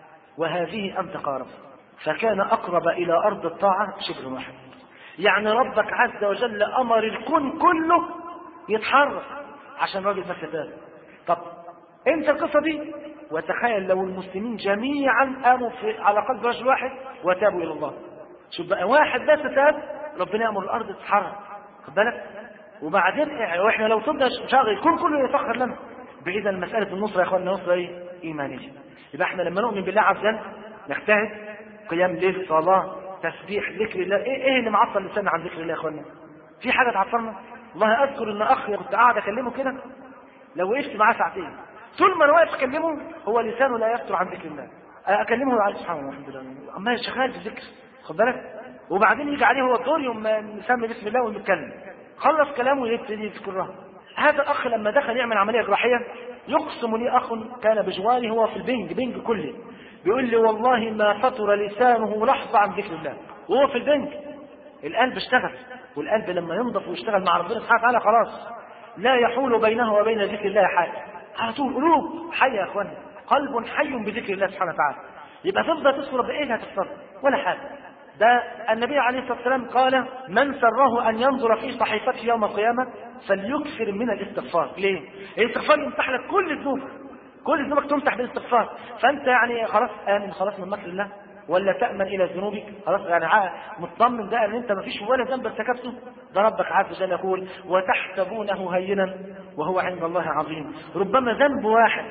وهذه ان تقارب فكان اقرب الى ارض الطاعه بشبر واحد. يعني ربك عز وجل امر الكون كله يتحرك عشان راجل بس تاب. طب انت القصه دي وتخيل لو المسلمين جميعا قاموا في على قلب رجل واحد وتابوا الى الله. شوف بقى واحد بس تاب ربنا يامر الارض تتحرك، خد بالك. وبعدين واحنا لو صدنا شغل الكون كله يسخر لنا. باذا مساله النصره يا اخواننا نصره ايه؟ ايمانيه. يبقى احنا لما نؤمن بالله عز وجل نجتهد قيام ليل صلاه تسبيح ذكر الله. ايه ايه اللي معطل لساننا عن ذكر الله يا اخواننا؟ في حاجه تعطلنا؟ والله اذكر ان اخ كنت قاعد اكلمه كده لو وقفت معاه ساعتين طول ما انا واقف اكلمه هو لسانه لا يفتر عن ذكر الله. اكلمه عليه سبحان الله الحمد لله عمال شغال في الذكر، خد بالك. وبعدين يجي عليه هو الدور يوم نسمي بسم الله ونتكلم، خلص كلامه يبتدي يذكرها. هذا الاخ لما دخل يعمل عمليه جراحيه يقسم لي اخ كان بجواري هو في البنج بنج كله بيقول لي والله ما فطر لسانه لحظه عن ذكر الله وهو في البنج. القلب اشتغل، والقلب لما ينضف ويشتغل مع ربنا سبحانه وتعالى خلاص لا يحول بينه وبين ذكر الله حاجه. على طول قلوب حيه يا اخوانا، قلب حي بذكر الله سبحانه وتعالى. يبقى تفضل تذكر بايه هتفطر ولا حاجه. ده النبي عليه الصلاه والسلام قال من سره ان ينظر في صحيفته يوم القيامه فليكثر من الاستغفار. ليه؟ الاستغفار يمسح لك كل الذنوب، كل ذنوبك تمسح بالاستغفار. فانت يعني خلاص امن خلاص من مكر الله ولا تامن الى ذنوبك خلاص، يعني مطمن ده ان انت ما فيش ولا ذنب ارتكبته. ده ربك عز وجل يقول وتحسبونه هينا وهو عند الله عظيم. ربما ذنب واحد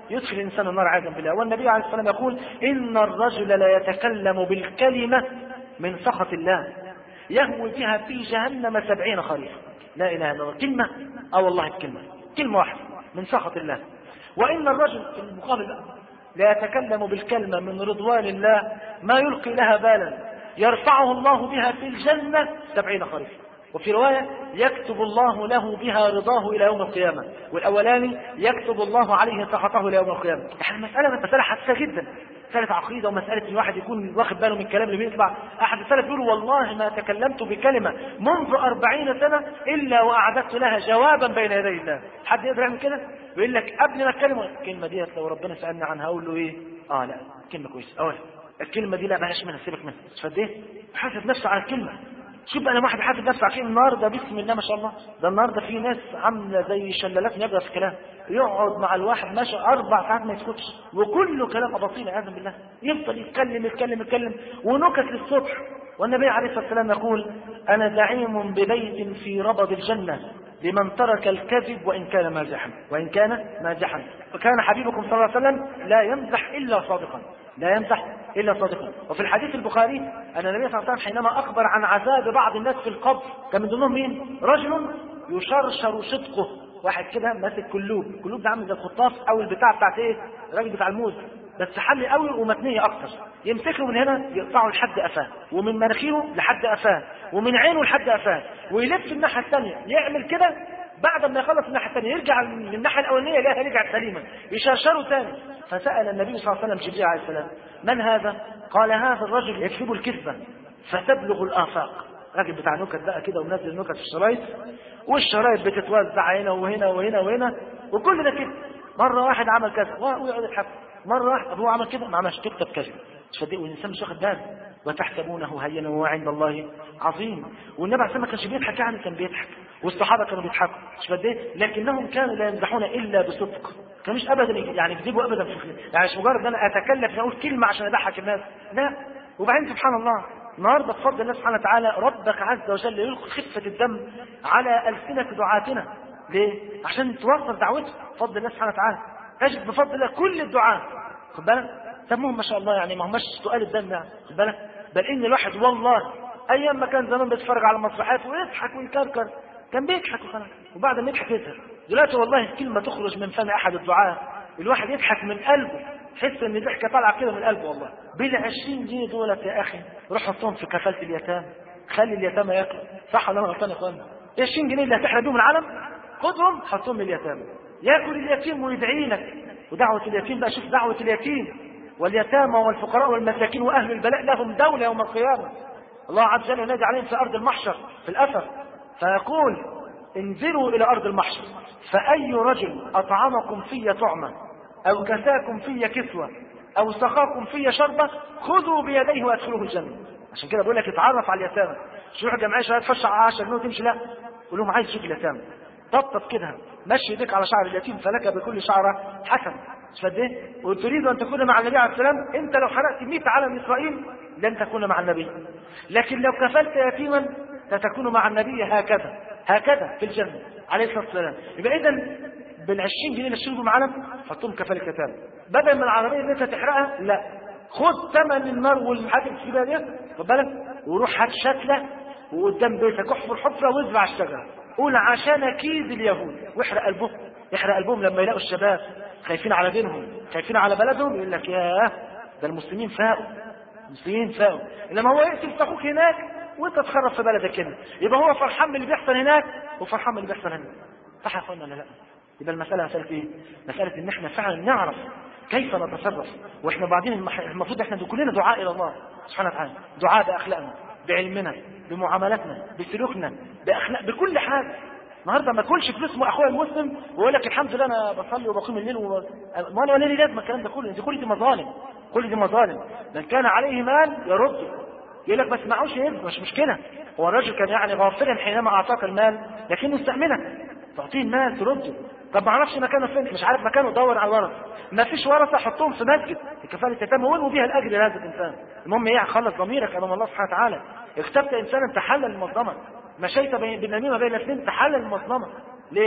يدخل الإنسان النار عياذا بالله. والنبي عليه الصلاة والسلام يقول إن الرجل لا يتكلم بالكلمة من سخط الله يهوي بها في جهنم سبعين خريفا. لا إله إلا الله. كلمة أو والله الكلمة كلمة واحدة من سخط الله. وإن الرجل في المقابل لا يتكلم بالكلمة من رضوان الله ما يلقي لها بالا يرفعه الله بها في الجنة سبعين خريفا. وفي رواية يكتب الله له بها رضاه إلى يوم القيامة. والأولاني يكتب الله عليه سخطه إلى يوم القيامة. يعني المسألة مسألة حساسة جدا، مسألة عقيدة ومسألة ان الواحد يكون واخد باله من الكلام اللي بيطلع. أحد السلف يقول والله ما تكلمت بكلمة منذ أربعين سنة إلا وأعددت لها جوابا بين يدي الله. حد يقدر يعمل كده؟ يقول لك قبل ما اتكلم الكلمة دي لو ربنا سألنا عنها أقول له إيه؟ آه لا كلمة كويسة. أولا الكلمة دي لا بلاش منها، سيبك منها. فد إيه؟ حاسب نفسه على الكلمة. شوف انا واحد حاسب نفسه عشان النهارده بسم الله ما شاء الله، ده النهارده في ناس عامله زي شلالات نبره في الكلام، يقعد مع الواحد ماشي اربع ساعات ما يسكتش وكله كلام اباطيل عياذا بالله، يفضل يتكلم يتكلم يتكلم ونكت للصبح. والنبي عليه الصلاه والسلام يقول انا زعيم ببيت في ربض الجنه لمن ترك الكذب وان كان مازحا وان كان مازحا. وكان حبيبكم صلى الله عليه وسلم لا يمزح الا صادقا، لا يمزح إلا صادقا. وفي الحديث البخاري أن النبي صلى الله عليه وسلم حينما أخبر عن عذاب بعض الناس في القبر كان من ضمنهم مين؟ رجل يشرشر صدقه، واحد كده ماسك كلوب، كلوب ده عامل زي الخطاف أو البتاع بتاعت إيه؟ الراجل بتاع الموز، بس حل قوي ومتنية أكتر، يمسكه من هنا يقطعه لحد قفاه، ومن مناخيره لحد قفاه، ومن عينه لحد قفاه، ويلف الناحية الثانية يعمل كده. بعد ما يخلص الناحية الثانية يرجع للناحية الأولانية يلاقيها رجعت سليما، يشرشره ثاني. فسأل النبي صلى الله عليه وسلم جبريل عليه السلام من هذا؟ قال هذا الرجل يكذب الكذبة فتبلغ الآفاق. راجل بتاع نكت بقى كده ومنزل نكت في الشرايط، والشرايط بتتوزع هنا وهنا وهنا وهنا وكل ده كده. مرة واحد عمل كذا ويقعد يضحك، مرة واحد أبوه عمل كده ما عملش تكتب كذا، تصدق والإنسان مش واخد باله. وتحسبونه هينا وهو عند الله عظيم. والنبي عليه الصلاة والسلام ما كانش بيضحك، يعني كان بيضحك، والصحابة كانوا بيضحكوا مش قد ايه، لكنهم كانوا لا يمزحون إلا بصدق، كانوش أبدا يعني يكذبوا أبدا في الخير. يعني مش مجرد أنا أتكلف أن أقول كلمة عشان أضحك الناس، لا. وبعدين سبحان الله النهارده بفضل الله سبحانه وتعالى ربك عز وجل يلقي خفة الدم على ألسنة دعاتنا. ليه؟ عشان توصل دعوته بفضل الله سبحانه وتعالى. تجد بفضل الله كل الدعاء خد بالك سموهم ما شاء الله، يعني ما هماش سؤال الدم يعني خد بالك، بل ان الواحد والله ايام ما كان زمان بيتفرج على المسرحيات ويضحك ويكركر كان بيضحك وخلاص، وبعد ما يضحك يزهق. دلوقتي والله الكلمه تخرج من فم احد الدعاء الواحد يضحك من قلبه، تحس ان ضحكه طالعه كده من قلبه. والله بالعشرين جنيه دولت يا اخي روح حطهم في كفاله اليتامى، خلي اليتامى ياكلوا، صح ولا انا غلطان يا اخوانا؟ عشرين جنيه اللي هتحرق بيهم العالم خدهم حطهم لليتامى، ياكل اليتيم ويدعي لك. ودعوه اليتيم بقى، شوف دعوه اليتيم واليتامى والفقراء والمساكين واهل البلاء لهم دوله يوم القيامه. الله عز وجل ينادي عليهم في ارض المحشر في الاثر فيقول انزلوا الى ارض المحشر فاي رجل اطعمكم في طعمه او كساكم في كسوه او سقاكم في شربه خذوا بيديه وادخلوه الجنه. عشان كده بقول لك اتعرف على اليتامى، مش تروح جمعيه شويه تفش على عشرة جنيه وتمشي، لا قول لهم عايز اشوف اليتامى، طبطب كده مشي ايديك على شعر اليتيم فلك بكل شعره حسن. مش قد ايه؟ وتريد ان تكون مع النبي عليه السلام، انت لو حرقت مئة علم اسرائيل لن تكون مع النبي، لكن لو كفلت يتيما ستكون مع النبي هكذا هكذا في الجنه عليه الصلاه والسلام. يبقى اذا بالعشرين جنيه اللي تشيلهم علم حطهم كفاله يتامى، بدل من العربيه اللي انت تحرقها لا خد ثمن النار والحاجه الكبيره دي خد بالك وروح هات شتله وقدام بيتك احفر حفره وازرع الشجره، قول عشان اكيد اليهود واحرق قلبهم، يحرق قلبهم لما يلاقوا الشباب خايفين على دينهم خايفين على بلدهم، يقول لك ياه ده المسلمين فاقوا المسلمين فاقوا، انما هو يقتل في اخوك هناك وانت تخرب في بلدك هنا، يبقى هو فرحان باللي بيحصل هناك وفرحان باللي بيحصل هنا. صح يا اخوانا ولا لا؟ يبقى المساله مساله ايه؟ مساله ان احنا فعلا نعرف كيف نتصرف، واحنا بعدين المفروض احنا كلنا دعاء الى الله سبحانه وتعالى، دعاء باخلاقنا بعلمنا بمعاملاتنا بسلوكنا باخلاق بكل حاجه. النهارده ما اكلش فلوس اخويا المسلم ويقول لك الحمد لله انا بصلي وبقوم الليل و... ما انا ولا لي لازمه الكلام ده كله، دي كل دي مظالم، كل دي مظالم. من كان عليه مال يرد، يقول لك ما اسمعوش يرد مش مشكله، هو الرجل كان يعني غافلا حينما اعطاك المال لكنه استأمنك تعطيه المال ترده. طب ما اعرفش مكانه فين، مش عارف مكانه دور على الورثه، ما فيش ورثه حطهم في مسجد الكفاله اليتامى وانه بيها الاجر لهذا الانسان. المهم ايه؟ خلص ضميرك امام الله سبحانه وتعالى، اختبت انسانا تحلل المظلمه، مشيت بالنميمه بين الاثنين تحلل المظلمه. ليه؟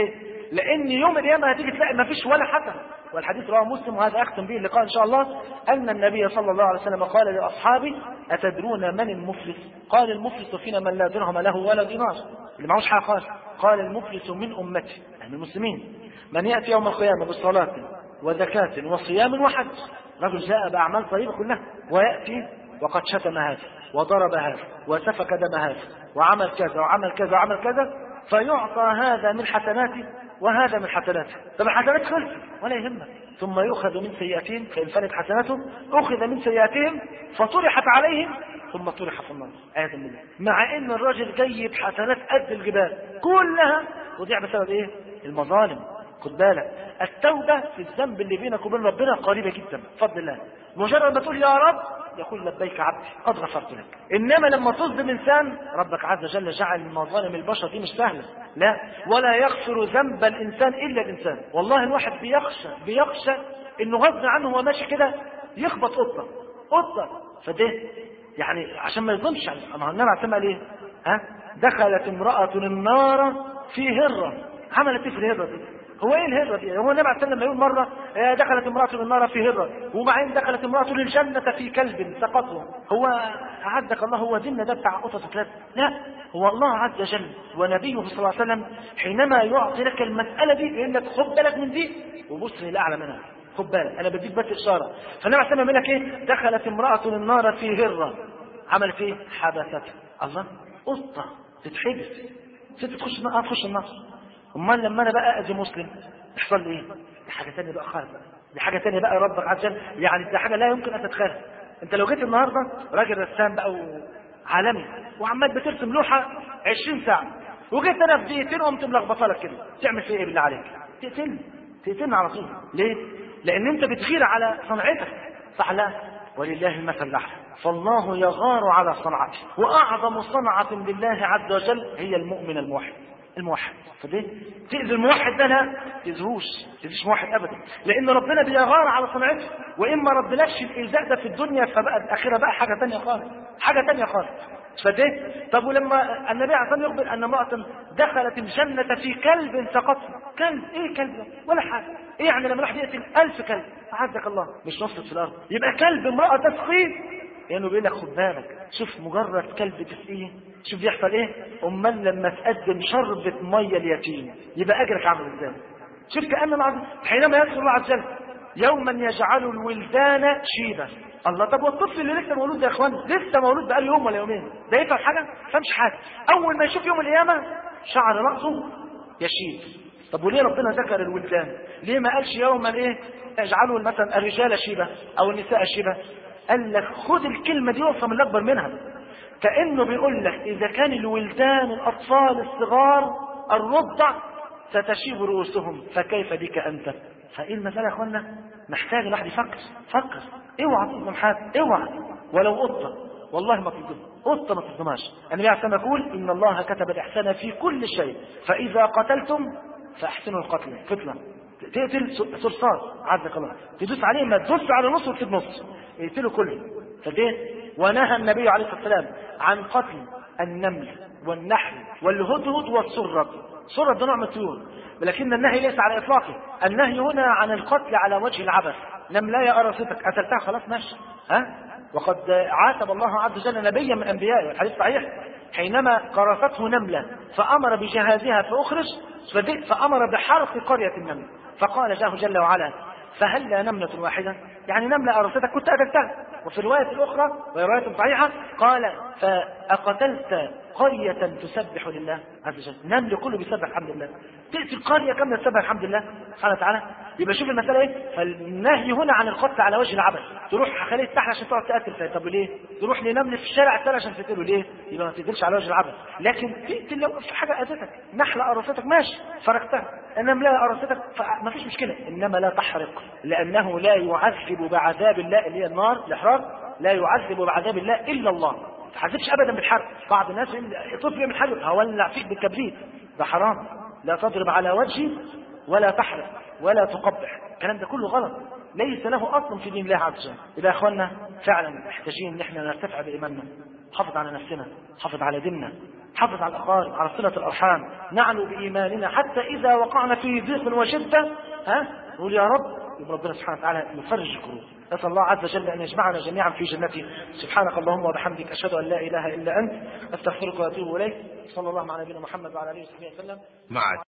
لان يوم القيامه هتيجي تلاقي ما فيش ولا حسنه. والحديث رواه مسلم، وهذا اختم به اللقاء ان شاء الله، ان النبي صلى الله عليه وسلم قال لاصحابه: اتدرون من المفلس؟ قال: المفلس فينا من لا درهم له ولا دينار، اللي معهوش حاجه خالص. قال: المفلس من امتي، يعني المسلمين، من ياتي يوم القيامه بصلاه وزكاه وصيام وحج، رجل جاء باعمال طيبه كلها، وياتي وقد شتم هذا وضرب هذا وسفك دم هذا وعمل كذا وعمل كذا وعمل كذا، فيعطى هذا من حسناته وهذا من حسناته. طب الحسنات خلص ولا يهمك، ثم يؤخذ من سيئاتهم، فإن فنت حسناتهم أخذ من سيئاتهم فطرحت عليهم ثم طرح في النار. عياذا بالله. مع ان الراجل جاي بحسنات قد الجبال كلها تضيع بسبب ايه؟ المظالم. خد بالك، التوبه في الذنب اللي بينك وبين ربنا قريبه جدا بفضل الله. مجرد ما تقول يا رب يقول: لبيك عبدي قد غفرت لك. انما لما تظلم انسان، ربك عز وجل جعل من مظالم البشر دي مش سهله، لا، ولا يغفر ذنب الانسان الا الانسان. والله الواحد بيخشى بيخشى انه غصب عنه هو ماشي كده يخبط قطه قطه فده يعني عشان ما يظلمش. اما النبي عليه الصلاه ايه؟ ها؟ دخلت امراه النار في هره. عملت ايه في الهره دي؟ هو ايه الهره دي؟ هو النبي عليه الصلاه والسلام يقول مره: دخلت امراه النار في هره، وبعدين دخلت امراه الجنه في كلب سقطه. هو اعدك الله، هو ديننا ده بتاع قطط وكلاب؟ لا، هو الله عز وجل ونبيه صلى الله عليه وسلم حينما يعطي لك المساله دي يقول لك: خد بالك من دي وبص للاعلى منها، خد بالك انا بديك بس اشاره. فالنبي عليه الصلاه والسلام يقول لك ايه؟ دخلت امراه النار في هره، عملت ايه؟ حبستها. الله، قطه تتحبس، ست تخش النار تخش النار. امال لما انا بقى اذي مسلم يحصل لي ايه؟ دي حاجه ثانيه بقى خالص، دي حاجه ثانيه بقى ربك عز وجل، يعني دي حاجه لا يمكن ان تتخيل. انت لو جيت النهارده راجل رسام بقى وعالمي وعمال بترسم لوحه عشرين ساعه، وجيت انا في دقيقتين قمت ملخبطه لك كده، تعمل فيها ايه بالله عليك؟ تقتلني تقتلني على طول. ليه؟ لان انت بتغير على صنعتك، صح؟ لا، ولله المثل الاعلى. فالله يغار على صنعته، واعظم صنعه لله عز وجل هي المؤمن الموحد. الموحد فدي تأذي الموحد ده؟ لا تأذيهوش، تأذيش موحد ابدا، لان ربنا بيغار على صنعته. واما ربناش الايذاء ده في الدنيا فبقى الاخره بقى حاجه ثانيه خالص، حاجه ثانيه خالص. فدي طب ولما النبي عليه الصلاه والسلام يخبر ان امراه دخلت الجنه في كلب سقطها، كلب ايه كلب ده؟ ولا حاجه. ايه يعني لما راح يقتل ألف كلب اعزك الله مش نصت في الارض يبقى كلب امراه تسقيه؟ لانه بيقول لك خد بالك، شوف مجرد كلب تسقيه شوف بيحصل ايه؟ امال لما تقدم شربة ميه اليتيم يبقى اجرك عامل ازاي؟ شوف كأن العظيم حينما يذكر الله عز وجل: يوما يجعل الولدان شيبا. الله، طب والطفل اللي لسه مولود ده يا اخوان، لسه مولود بقاله يوم ولا يومين، ده يفهم حاجه؟ ما فهمش حاجه. اول ما يشوف يوم القيامه شعر راسه يشيب. طب وليه ربنا ذكر الولدان؟ ليه ما قالش يوما ايه يجعلوا مثلا الرجال شيبه او النساء شيبه؟ قال لك خد الكلمه دي وافهم اللي اكبر منها، كأنه بيقول لك إذا كان الولدان الأطفال الصغار الرضع ستشيب رؤوسهم فكيف بك أنت؟ فإيه المسألة يا أخوانا؟ محتاج الواحد يفكر فكر. اوعى تظلم حد، اوعى ولو قطة، والله ما تظلم قطة، ما تظلمهاش. النبي عليه الصلاة والسلام يقول: إن الله كتب الإحسان في كل شيء، فإذا قتلتم فأحسنوا القتل. فتنة تقتل صرصار عزك الله، تدوس عليه ما تدوس على نص وتسيب نص، يقتلوا كله. فدين ونهى النبي عليه الصلاة والسلام عن قتل النمل والنحل والهدهد والسرب. السرب ده نوع من الطيور، ولكن النهي ليس على إطلاقه. النهي هنا عن القتل على وجه العبث. نملاية قرصتك قتلتها خلاص ماشي، ها؟ وقد عاتب الله عز وجل نبيا من أنبيائه، الحديث صحيح، حينما قرصته نملة فأمر بجهازها فأخرج فأمر بحرق قرية النمل، فقال جاه جل وعلا: فهل نملة واحدة؟ يعني نملة قرصتك كنت قتلتها. وفي الرواية الأخرى وهي رواية صحيحة قال: فأقتلت قرية تسبح لله عز وجل. نمل كله بيسبح الحمد لله، تقتل قرية كاملة تسبح الحمد لله سبحانه وتعالى. يبقى شوف المسألة ايه؟ فالنهي هنا عن القتل على وجه العبث. تروح خليه السحر عشان تقعد تقتل فيه، طب ليه؟ تروح لنمل في الشارع الثاني عشان تقتله ليه؟ يبقى ما تقتلش على وجه العبث. لكن تقتل لو في حاجة أذتك، نحلة قرصتك ماشي فرقتها، النملة قرصتك ما فيش مشكلة، إنما لا تحرق، لأنه لا يعذب بعذاب الله اللي هي النار الإحراق، لا يعذب بعذاب الله إلا الله. ما تحذبش أبدا بالحرق. بعض الناس طفل يعمل حاجة هولع فيك بالكبريت، ده حرام. لا تضرب على وجهي ولا تحرق ولا تقبح، الكلام ده كله غلط، ليس له أصل في دين الله عز وجل. إذا يا أخوانا فعلا محتاجين ان احنا نرتفع بإيماننا، نحافظ على نفسنا، نحافظ على ديننا، حافظ على الأقارب، على صلة الأرحام، نعلو بإيماننا حتى إذا وقعنا في ضيق وشدة ها نقول يا رب، يبقى ربنا سبحانه وتعالى يفرج الكروب. نسأل الله عز وجل أن يجمعنا جميعا في جنته. سبحانك اللهم وبحمدك، أشهد أن لا إله إلا أنت، أستغفرك وأتوب إليك. صلى الله على نبينا محمد وعلى آله وصحبه وسلم.
مع